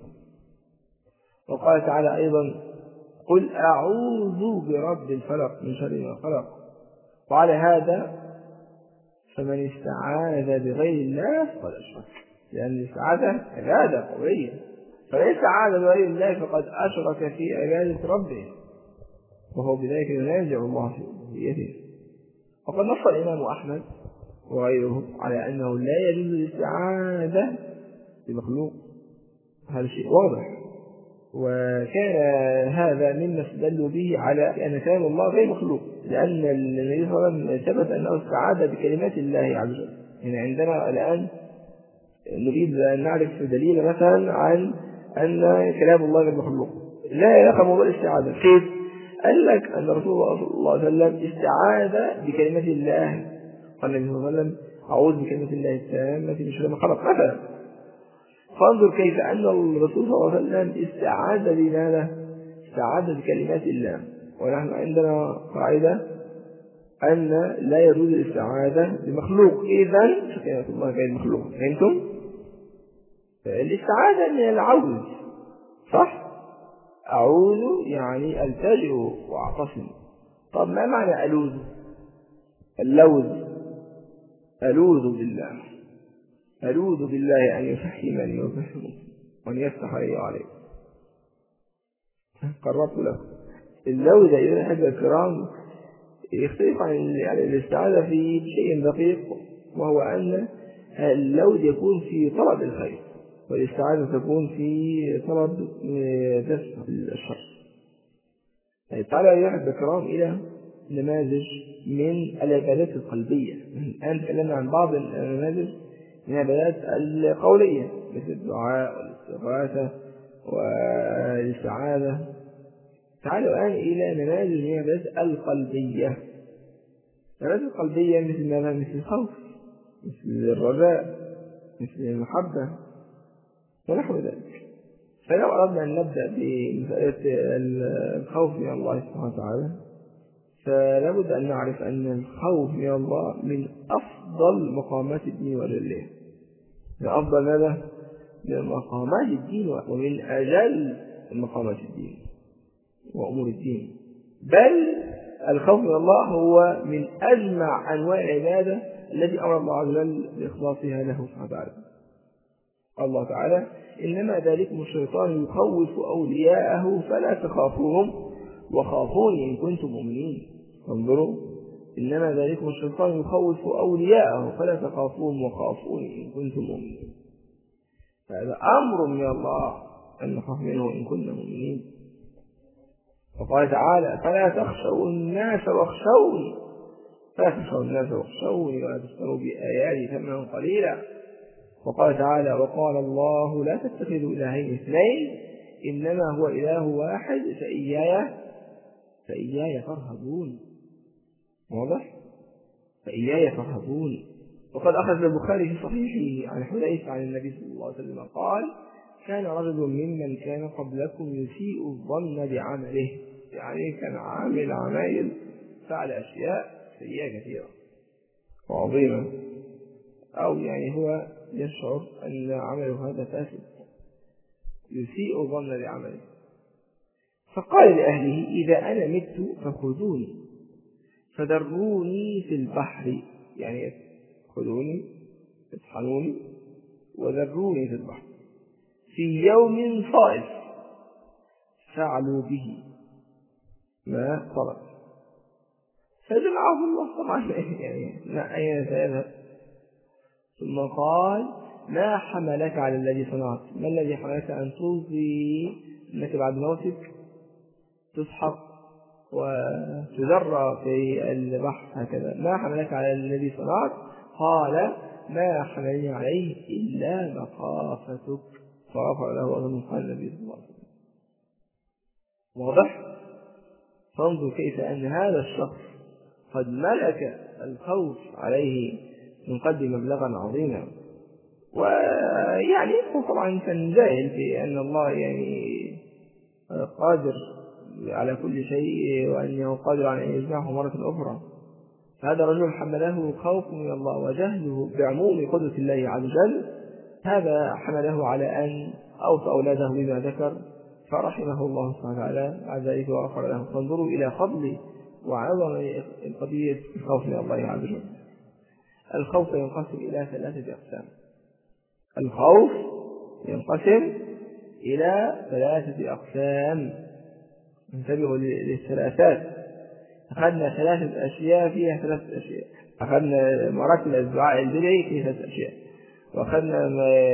وقال تعالى أيضا قل أعوذ برب الفلق من شر ما خلق. وعلى هذا فمن استعاذ بغير الله فقد أشرك، لأن الاستعاذة عبادة قوية، فمن استعاذ بغير الله فقد أشرك في عبادة ربه وهو بذلك ينازع الله في ألوهيته. وقد نص الإمام أحمد وغيره على أنه لا يجوز الاستعاذة بمخلوق، هذا شيء واضح، وكان هذا مما استدلوا به على أن كلام الله غير مخلوق، لأن النبي صلى الله عليه وسلم ثبت أنه استعاذ بكلمات الله عز وجل. يعني عندنا الآن نريد أن نعرف دليل مثلا عن أن كلام الله غير مخلوق، لا يلقى موضوع الاستعاذة. كيف؟ قال لك أن رسول الله صلى الله عليه وسلم استعاذ بكلمات الله، قال النبي صلى الله عليه وسلم أعوذ بكلمة الله التامة من شر ما خلق مثلا. فانظر كيف أن الرسول صلى الله عليه وسلم استعاذ بماذا؟ استعاذ بكلمات الله. ونحن عندنا قاعدة أن لا يجوز الاستعاذة بمخلوق، إذن فكلمة الله غير مخلوق. فهمتم؟ الاستعاذة من العوذ، صح؟ أعوذ يعني ألتجئ وأعتصم. طب ما معنى ألوذ؟ اللوذ، ألوذ بالله، ألوذ بالله أن يفهمني ويفهمني وأن يفتح لي عليه. قررت لكم اللوذ أيها الأحبة الكرام يختلف عن الاستعاذة في شيء دقيق، وهو أن اللوذ يكون في طلب الخير، والاستعاذة تكون في طلب دفع الشر. تعالى أيها الأحبة الكرام إلى نماذج من العبادات القلبية. الآن تكلمنا عن بعض النماذج من العبادات القولية مثل الدعاء والاستغاثة والاستعاذة. تعالوا الآن إلى نماذج من العبادات القلبية. العبادات القلبية مثل ماذا؟ مثل الخوف، مثل الرجاء، مثل المحبة ونحو ذلك. فلو أردنا أن نبدأ بمسألة الخوف من الله سبحانه وتعالى، فلا بد أن نعرف أن الخوف من الله من أفضل مقامات الدين وأجلها، من أفضل ماذا؟ من مقامات الدين ومن أجل مقامات الدين وأمور الدين. بل الخوف من الله هو من أجمع أنواع العبادة التي أمر الله عز وجل بإخلاصها له سبحانه وتعالى. قال الله تعالى: إنما ذلكم الشيطان يخوف أولياءه فلا تخافوهم وخافوني إن كنتم مؤمنين. انظروا، إنما ذلكم الشيطان يخوف أولياءه فلا تخافوهم وخافوني إن كنتم مؤمنين. فهذا أمر من الله أن نخاف منه إن كنا مؤمنين. وقال تعالى: فلا تخشوا الناس واخشوني فلا تخشوا الناس واخشوني ولا تشتروا بآياتي ثمنا قليلا. وقال تعالى: وقال الله لا تتخذوا إلهين اثنين إنما هو إله واحد فإياي فإياي فارهبون. واضح؟ فإياي فارهبون. وقد أخذ البخاري في صحيحه عن حذيفة عن النبي صلى الله عليه وسلم قال: كان رجل ممن كان قبلكم يسيء الظن بعمله، يعني كان عامل عمايل فعل أشياء سيئة كثيرة وعظيمة، أو يعني هو يشعر أن عمله هذا فاسد، يسيء الظن بعمله. فقال لأهله: إذا أنا مت فخذوني فذروني في البحر، يعني خذوني اطحنوني وذروني في البحر في يوم صائف فعلوا به ما طلب. فجمعه الله طبعا، يعني ما أين سيذهب؟ ثم قال: ما حملك على الذي صنعت؟ ما الذي حملك أن توصي أنك بعد موتك تسحق وتذرى في البحر هكذا؟ ما حملك على الذي صنعت؟ قال: ما حملني عليه إلا مخافتك. فغفر له أظن قال النبي صلى الله عليه وسلم. واضح؟ فانظر كيف أن هذا الشخص قد ملك الخوف عليه من قدر مبلغا عظيما، ويعني هو طبعا كان جاهل في أن الله يعني قادر على كل شيء وأنه قادر على أن يجمعه مرة أخرى. فهذا الرجل حمله خوف من الله وجهله بعموم قدرة الله عز وجل، هذا حمله على أن أوصى أولاده بما ذكر، فرحمه الله سبحانه وتعالى بعد ذلك وغفر له. فانظروا إلى فضل وعظم قضية الخوف من الله عز وجل. الخوف ينقسم إلى ثلاثة أقسام. الخوف ينقسم إلى ثلاثة أقسام. انتبهوا للثلاثات. أخذنا ثلاثة أشياء فيها ثلاثة أشياء. أخذنا مراتب الدعاء البدعي فيها ثلاثة أشياء، وأخذنا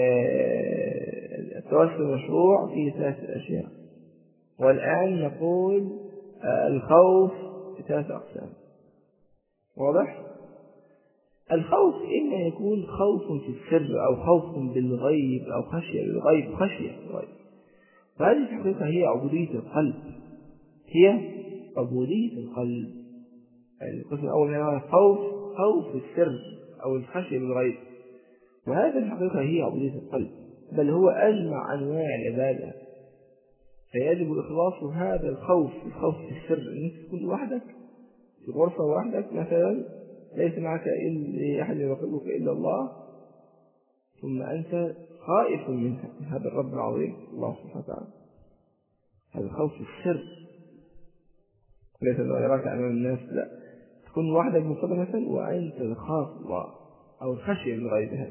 التوسل المشروع فيه ثلاثة أشياء، والآن نقول الخوف ثلاثة أقسام. واضح؟ الخوف إما يكون خوف في السر أو خوف بالغيب أو خشية بالغيب، خشية بالغيب. وهذه الحقيقة هي عبودية القلب، هي عبودية القلب. يعني القسم الأول منها الخوف، خوف السر أو الخشية بالغيب، وهذه الحقيقة هي عبودية القلب. بل هو أجمع أنواع العبادة. فيجب إخلاص هذا الخوف، الخوف في السر، أن تكون وحدك في غرفة وحدك مثلا، ليس معك إلا أحد يراقبك إلا الله، ثم أنت خائف من هذا الرب العظيم الله سبحانه وتعالى. هذا الخوف في السر، ليس أنه يراك أمام الناس، لا، تكون وحدك مصدمة وأنت تخاف الله، أو الخشية من غير هذا.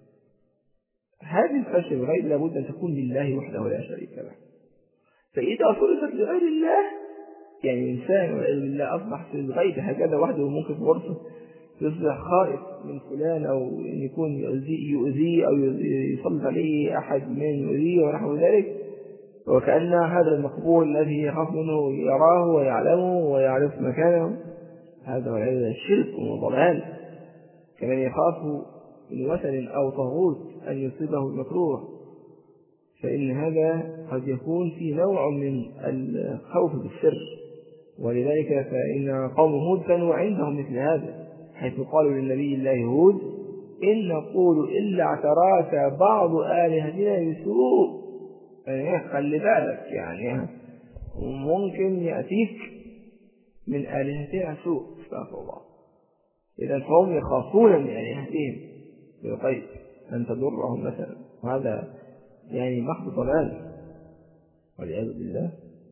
هذه الخشية من غير لابد أن تكون لله وحده لا شريك له. فإذا صرفت لغير الله، يعني إنسان والعياذ بالله أصبح في الغيب هكذا وحده، ممكن في غرفة يصبح خائف من فلان، أو أن يكون يؤذيه أو يصلي عليه أحد من يؤذيه ونحو ذلك، وكأن هذا المقبول الذي يخاف منه يراه ويعلمه ويعرف مكانه. هذا والعياذ بالله شرك وضلال. كمن يخاف من وثن أو طاغوت أن يصيبه المكروه، فإن هذا قد يكون في نوع من الخوف بالسر. ولذلك فإن قوم هود كانوا عندهم مثل هذا، حيث قالوا للنبي الله هود: إن نقول إلا اعتراك بعض آلهتنا بسوء. يعني خلي بالك، يعني ممكن يأتيك من آلهتنا سوء، استغفر الله. إذا فهم يخافون من آلهتهم بالغيب أن تضرهم مثلا، وهذا يعني محض ضلال والعياذ بالله.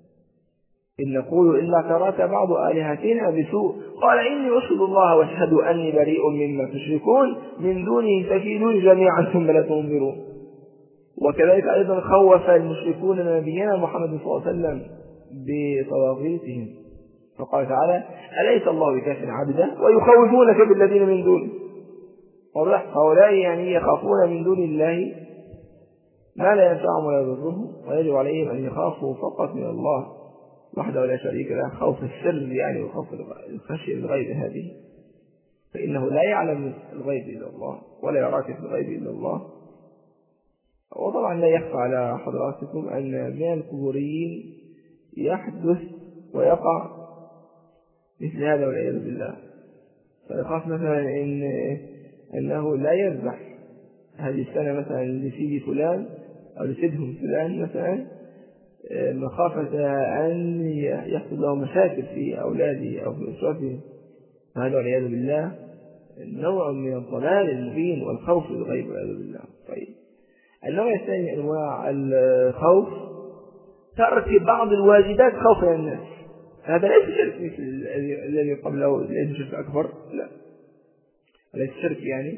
إن نقول إلا اعتراك بعض آلهتنا بسوء قال إني أشهد الله واشهد أني بريء مما تشركون من دونه فكيدوني جميعا ثم لا تنظرون. وكذلك أيضا خوف المشركون نبينا محمد صلى الله عليه وسلم بطواغيتهم، فقال تعالى: أليس الله بكاف عبده ويخوفونك بالذين من دونه. واضح؟ هؤلاء يعني يخافون من دون الله ما لا ينفعهم ولا يضرهم، ويجب عليهم أن يخافوا فقط من الله وحده ولا شريك له، خوف السر يعني، وخوف الخشية الغيب هذه، فإنه لا يعلم الغيب إلا الله ولا يراك في الغيب إلا الله. وطبعا لا يخفى على حضراتكم أن من القبوريين يحدث ويقع مثل هذا والعياذ بالله. فيخاف مثلا إن أنه لا يذبح هذه السنة مثلا لسيد فلان أو لسيدهم فلان مثلا، مخافة أن يحصل له مشاكل في أولاده أو في أسرته. هذا والعياذ بالله نوع من الضلال المبين والخوف بالغيب والعياذ بالله. طيب، النوع الثاني أنواع الخوف ترك بعض الواجبات خوفا من الناس. هذا ليس شرك مثل الذي قبله، ليس شرك أكبر، لا، ليس شرك يعني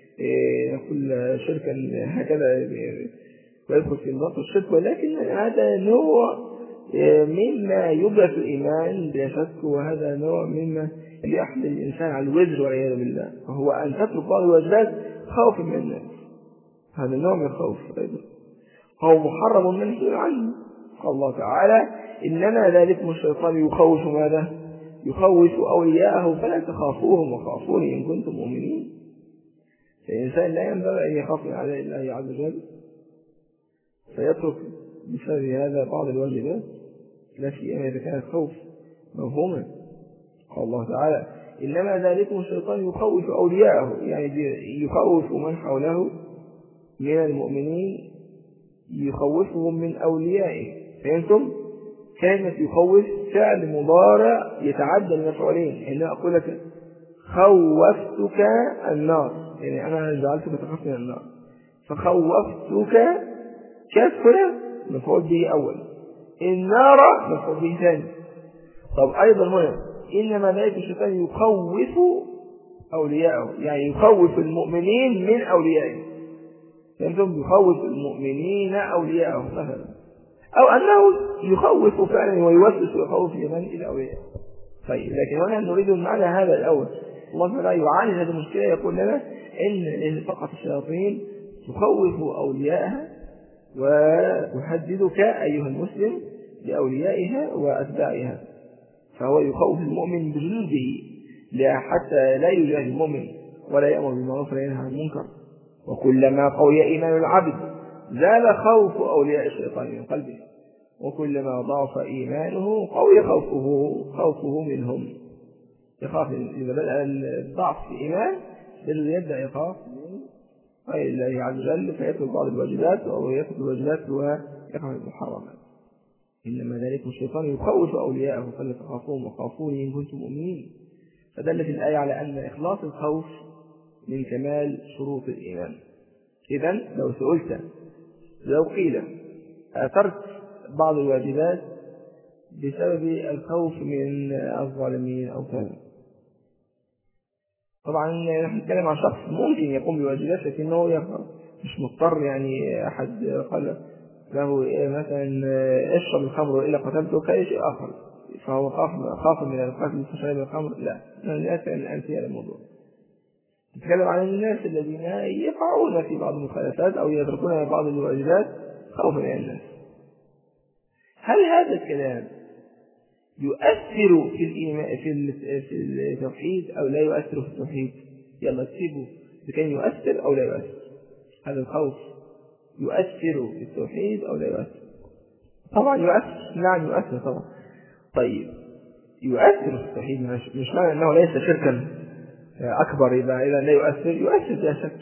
نقول شركا هكذا ويدخل في نظام الشرك، ولكن هذا نوع مما يضعف الإيمان بلا شك، وهذا نوع مما يحمل الإنسان على الوزر والعياذ بالله، وهو أن تترك بعض الواجبات خوفا من الناس. هذا نوع من الخوف أيضا هو محرم منهي عنه. قال الله تعالى: إنما ذلكم الشيطان يخوف ماذا؟ يخوف أولياءه فلا تخافوهم وخافوني إن كنتم مؤمنين. فالإنسان لا ينبغي أن يخاف من أعداء الله عز وجل فيترك بسبب هذا بعض الواجبات، لا سيما إذا كان الخوف مفهوما. قال الله تعالى: إنما ذلكم الشيطان يخوف أولياءه، يعني يخوف من حوله من المؤمنين، يخوفهم من أوليائه. فهمتم؟ كلمة يخوف فعل مضارع يتعدى المفعولين. إن أقول لك خوفتك النار، يعني أنا جعلتك تخاف من النار، فخوفتك كفر مفعول به أول، النار مفعول به ثاني. طب أيضا هنا إنما ذلك الشيطان يخوف أولياءه، يعني يخوف المؤمنين من أوليائه. فهمتم؟ يخوف المؤمنين أولياءه مثلا، أو أنه يخوف فعلا ويوسوس ويخوف اليمن إلى أوليائه. طيب، لكن هنا نريد المعنى هذا الأول. الله تعالى يعالج هذه المشكلة، يقول لنا إن فقط الشياطين تخوف أوليائها وتهددك أيها المسلم بأوليائها وأتباعها. فهو يخوف المؤمن بجنوده حتى لا يجاهد المؤمن ولا يأمر بالمعروف ولا ينهى عن المنكر. وكلما قوي إيمان العبد زال خوف أولياء الشيطان من قلبه، وكلما ضعف إيمانه قوي خوفه خوفه منهم. يخاف إذا بدأ الضعف في إيمان بل يبدأ يخاف من غير الله عز وجل فيترك بعض الواجبات أو يترك الواجبات ويفعل المحرمات. إنما ذلك الشيطان يخوف أولياءه فلا تخافوهم وخافوني إن كنتم مؤمنين. فدلت الآية على أن إخلاص الخوف من كمال شروط الإيمان. إذن لو سئلت لو قيل أثرت بعض الواجبات بسبب الخوف من الظالمين أو كذا، طبعا نحن نتكلم عن شخص ممكن يقوم بواجبات لكنه يفعل مش مضطر. يعني أحد قال له مثلا اشرب الخمر وإلا قتلته كأي شيء آخر فهو خاف من القتل فشرب الخمر، لا، نأتي الأمثلة على الموضوع. نتكلم عن الناس الذين يقعون في بعض المخالفات أو يتركون بعض الواجبات خوفا من الناس. هل هذا الكلام يؤثر في الإيمان في التوحيد أو لا يؤثر في التوحيد؟ يلا اكتبوا بكان يؤثر أو لا يؤثر. هذا الخوف يؤثر في التوحيد أو لا يؤثر؟ طبعا يؤثر، نعم يؤثر طبعا. طيب يؤثر في التوحيد مش معنى أنه ليس شركا أكبر إذا إذا لا يؤثر، يؤثر بلا شك،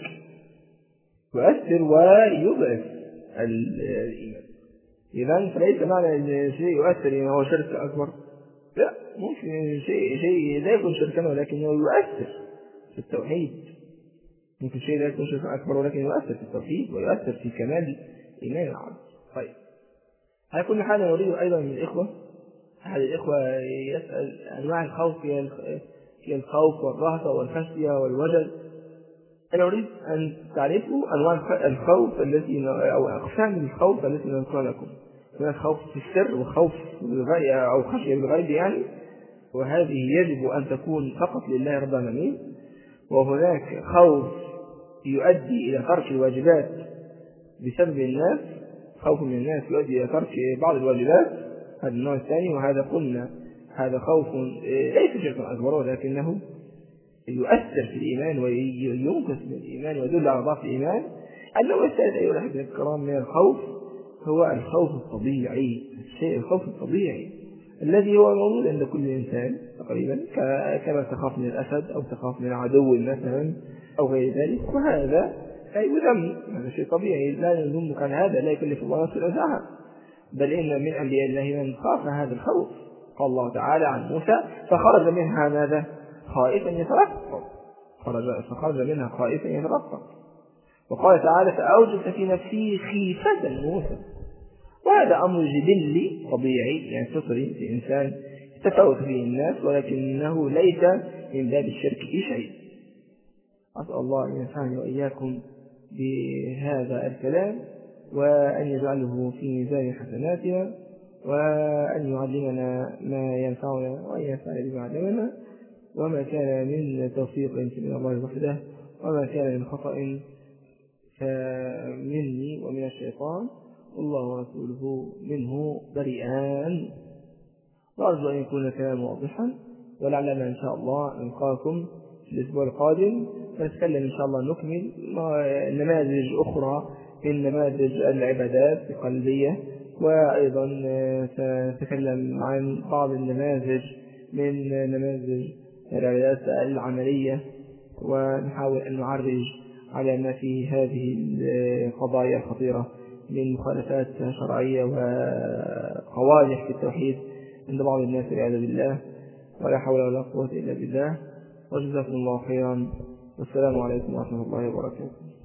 يؤثر ويضعف الإيمان. إذن فليس معنى أن شيء يؤثر إنه هو شرك أكبر، لا، ممكن شيء شيء لا يكون شركا ولكنه يؤثر في التوحيد. ممكن شيء لا يكون شركا أكبر ولكن يؤثر في التوحيد ويؤثر في كمال إيمان العبد. طيب على كل حال نريد أيضا من الإخوة أحد الإخوة يسأل أنواع الخوف هي الخوف والرهبة والخشية والوجل. أنا أريد أن تعرفوا أنواع الخوف التي أو أقسام الخوف التي نذكرها لكم. هناك خوف في السر وخوف أو خشية بالغيب يعني، وهذه يجب أن تكون فقط لله رب العالمين. وهناك خوف يؤدي إلى ترك الواجبات بسبب الناس، خوف من الناس يؤدي إلى ترك بعض الواجبات، هذا النوع الثاني. وهذا قلنا هذا خوف ليس شركا أكبر ولكنه يؤثر في الإيمان وينقص من الإيمان ويدل على ضعف الإيمان. النوع الثالث أيها الأحبة الكرام من الخوف هو الخوف الطبيعي، الشيء الخوف الطبيعي الذي هو موجود عند كل إنسان تقريبا، كما تخاف من الأسد أو تخاف من عدو مثلا أو غير ذلك، وهذا لا يذم، هذا شيء طبيعي لا يذمك عن هذا، لا يكلف الله نفسا إلا وسعها، بل إن من أنبياء الله من خاف هذا الخوف. قال الله تعالى عن موسى فخرج منها ماذا؟ خائفا يترقب، فخرج منها خائفا يترقب. وقال تعالى فأوجس في نفسه خيفة موسى، وهذا أمر جبلي طبيعي يعني فطري في إنسان يتفاوت فيه الناس، ولكنه ليس من باب الشرك في شيء. أسأل الله أن ينفعني وإياكم بهذا الكلام وأن يجعله في ميزان حسناتنا، وأن يعلمنا ما ينفعنا وأن ينفعنا بما علمنا. وما كان من توفيق من الله وحده، وما كان من خطأ فمني ومن الشيطان، والله ورسوله منه بريئان. وأرجو أن يكون الكلام واضحا، ولعلنا إن شاء الله نلقاكم في الأسبوع القادم ونتكلم إن شاء الله نكمل نماذج أخرى من نماذج العبادات القلبية، وأيضا سنتكلم عن بعض النماذج من نماذج العبادات العملية، ونحاول أن نعرج على ما في هذه القضايا الخطيرة من مخالفات شرعية وقوادح في التوحيد عند بعض الناس والعياذ بالله، ولا حول ولا قوة إلا بالله. وجزاكم الله خيرا، والسلام عليكم ورحمة الله وبركاته.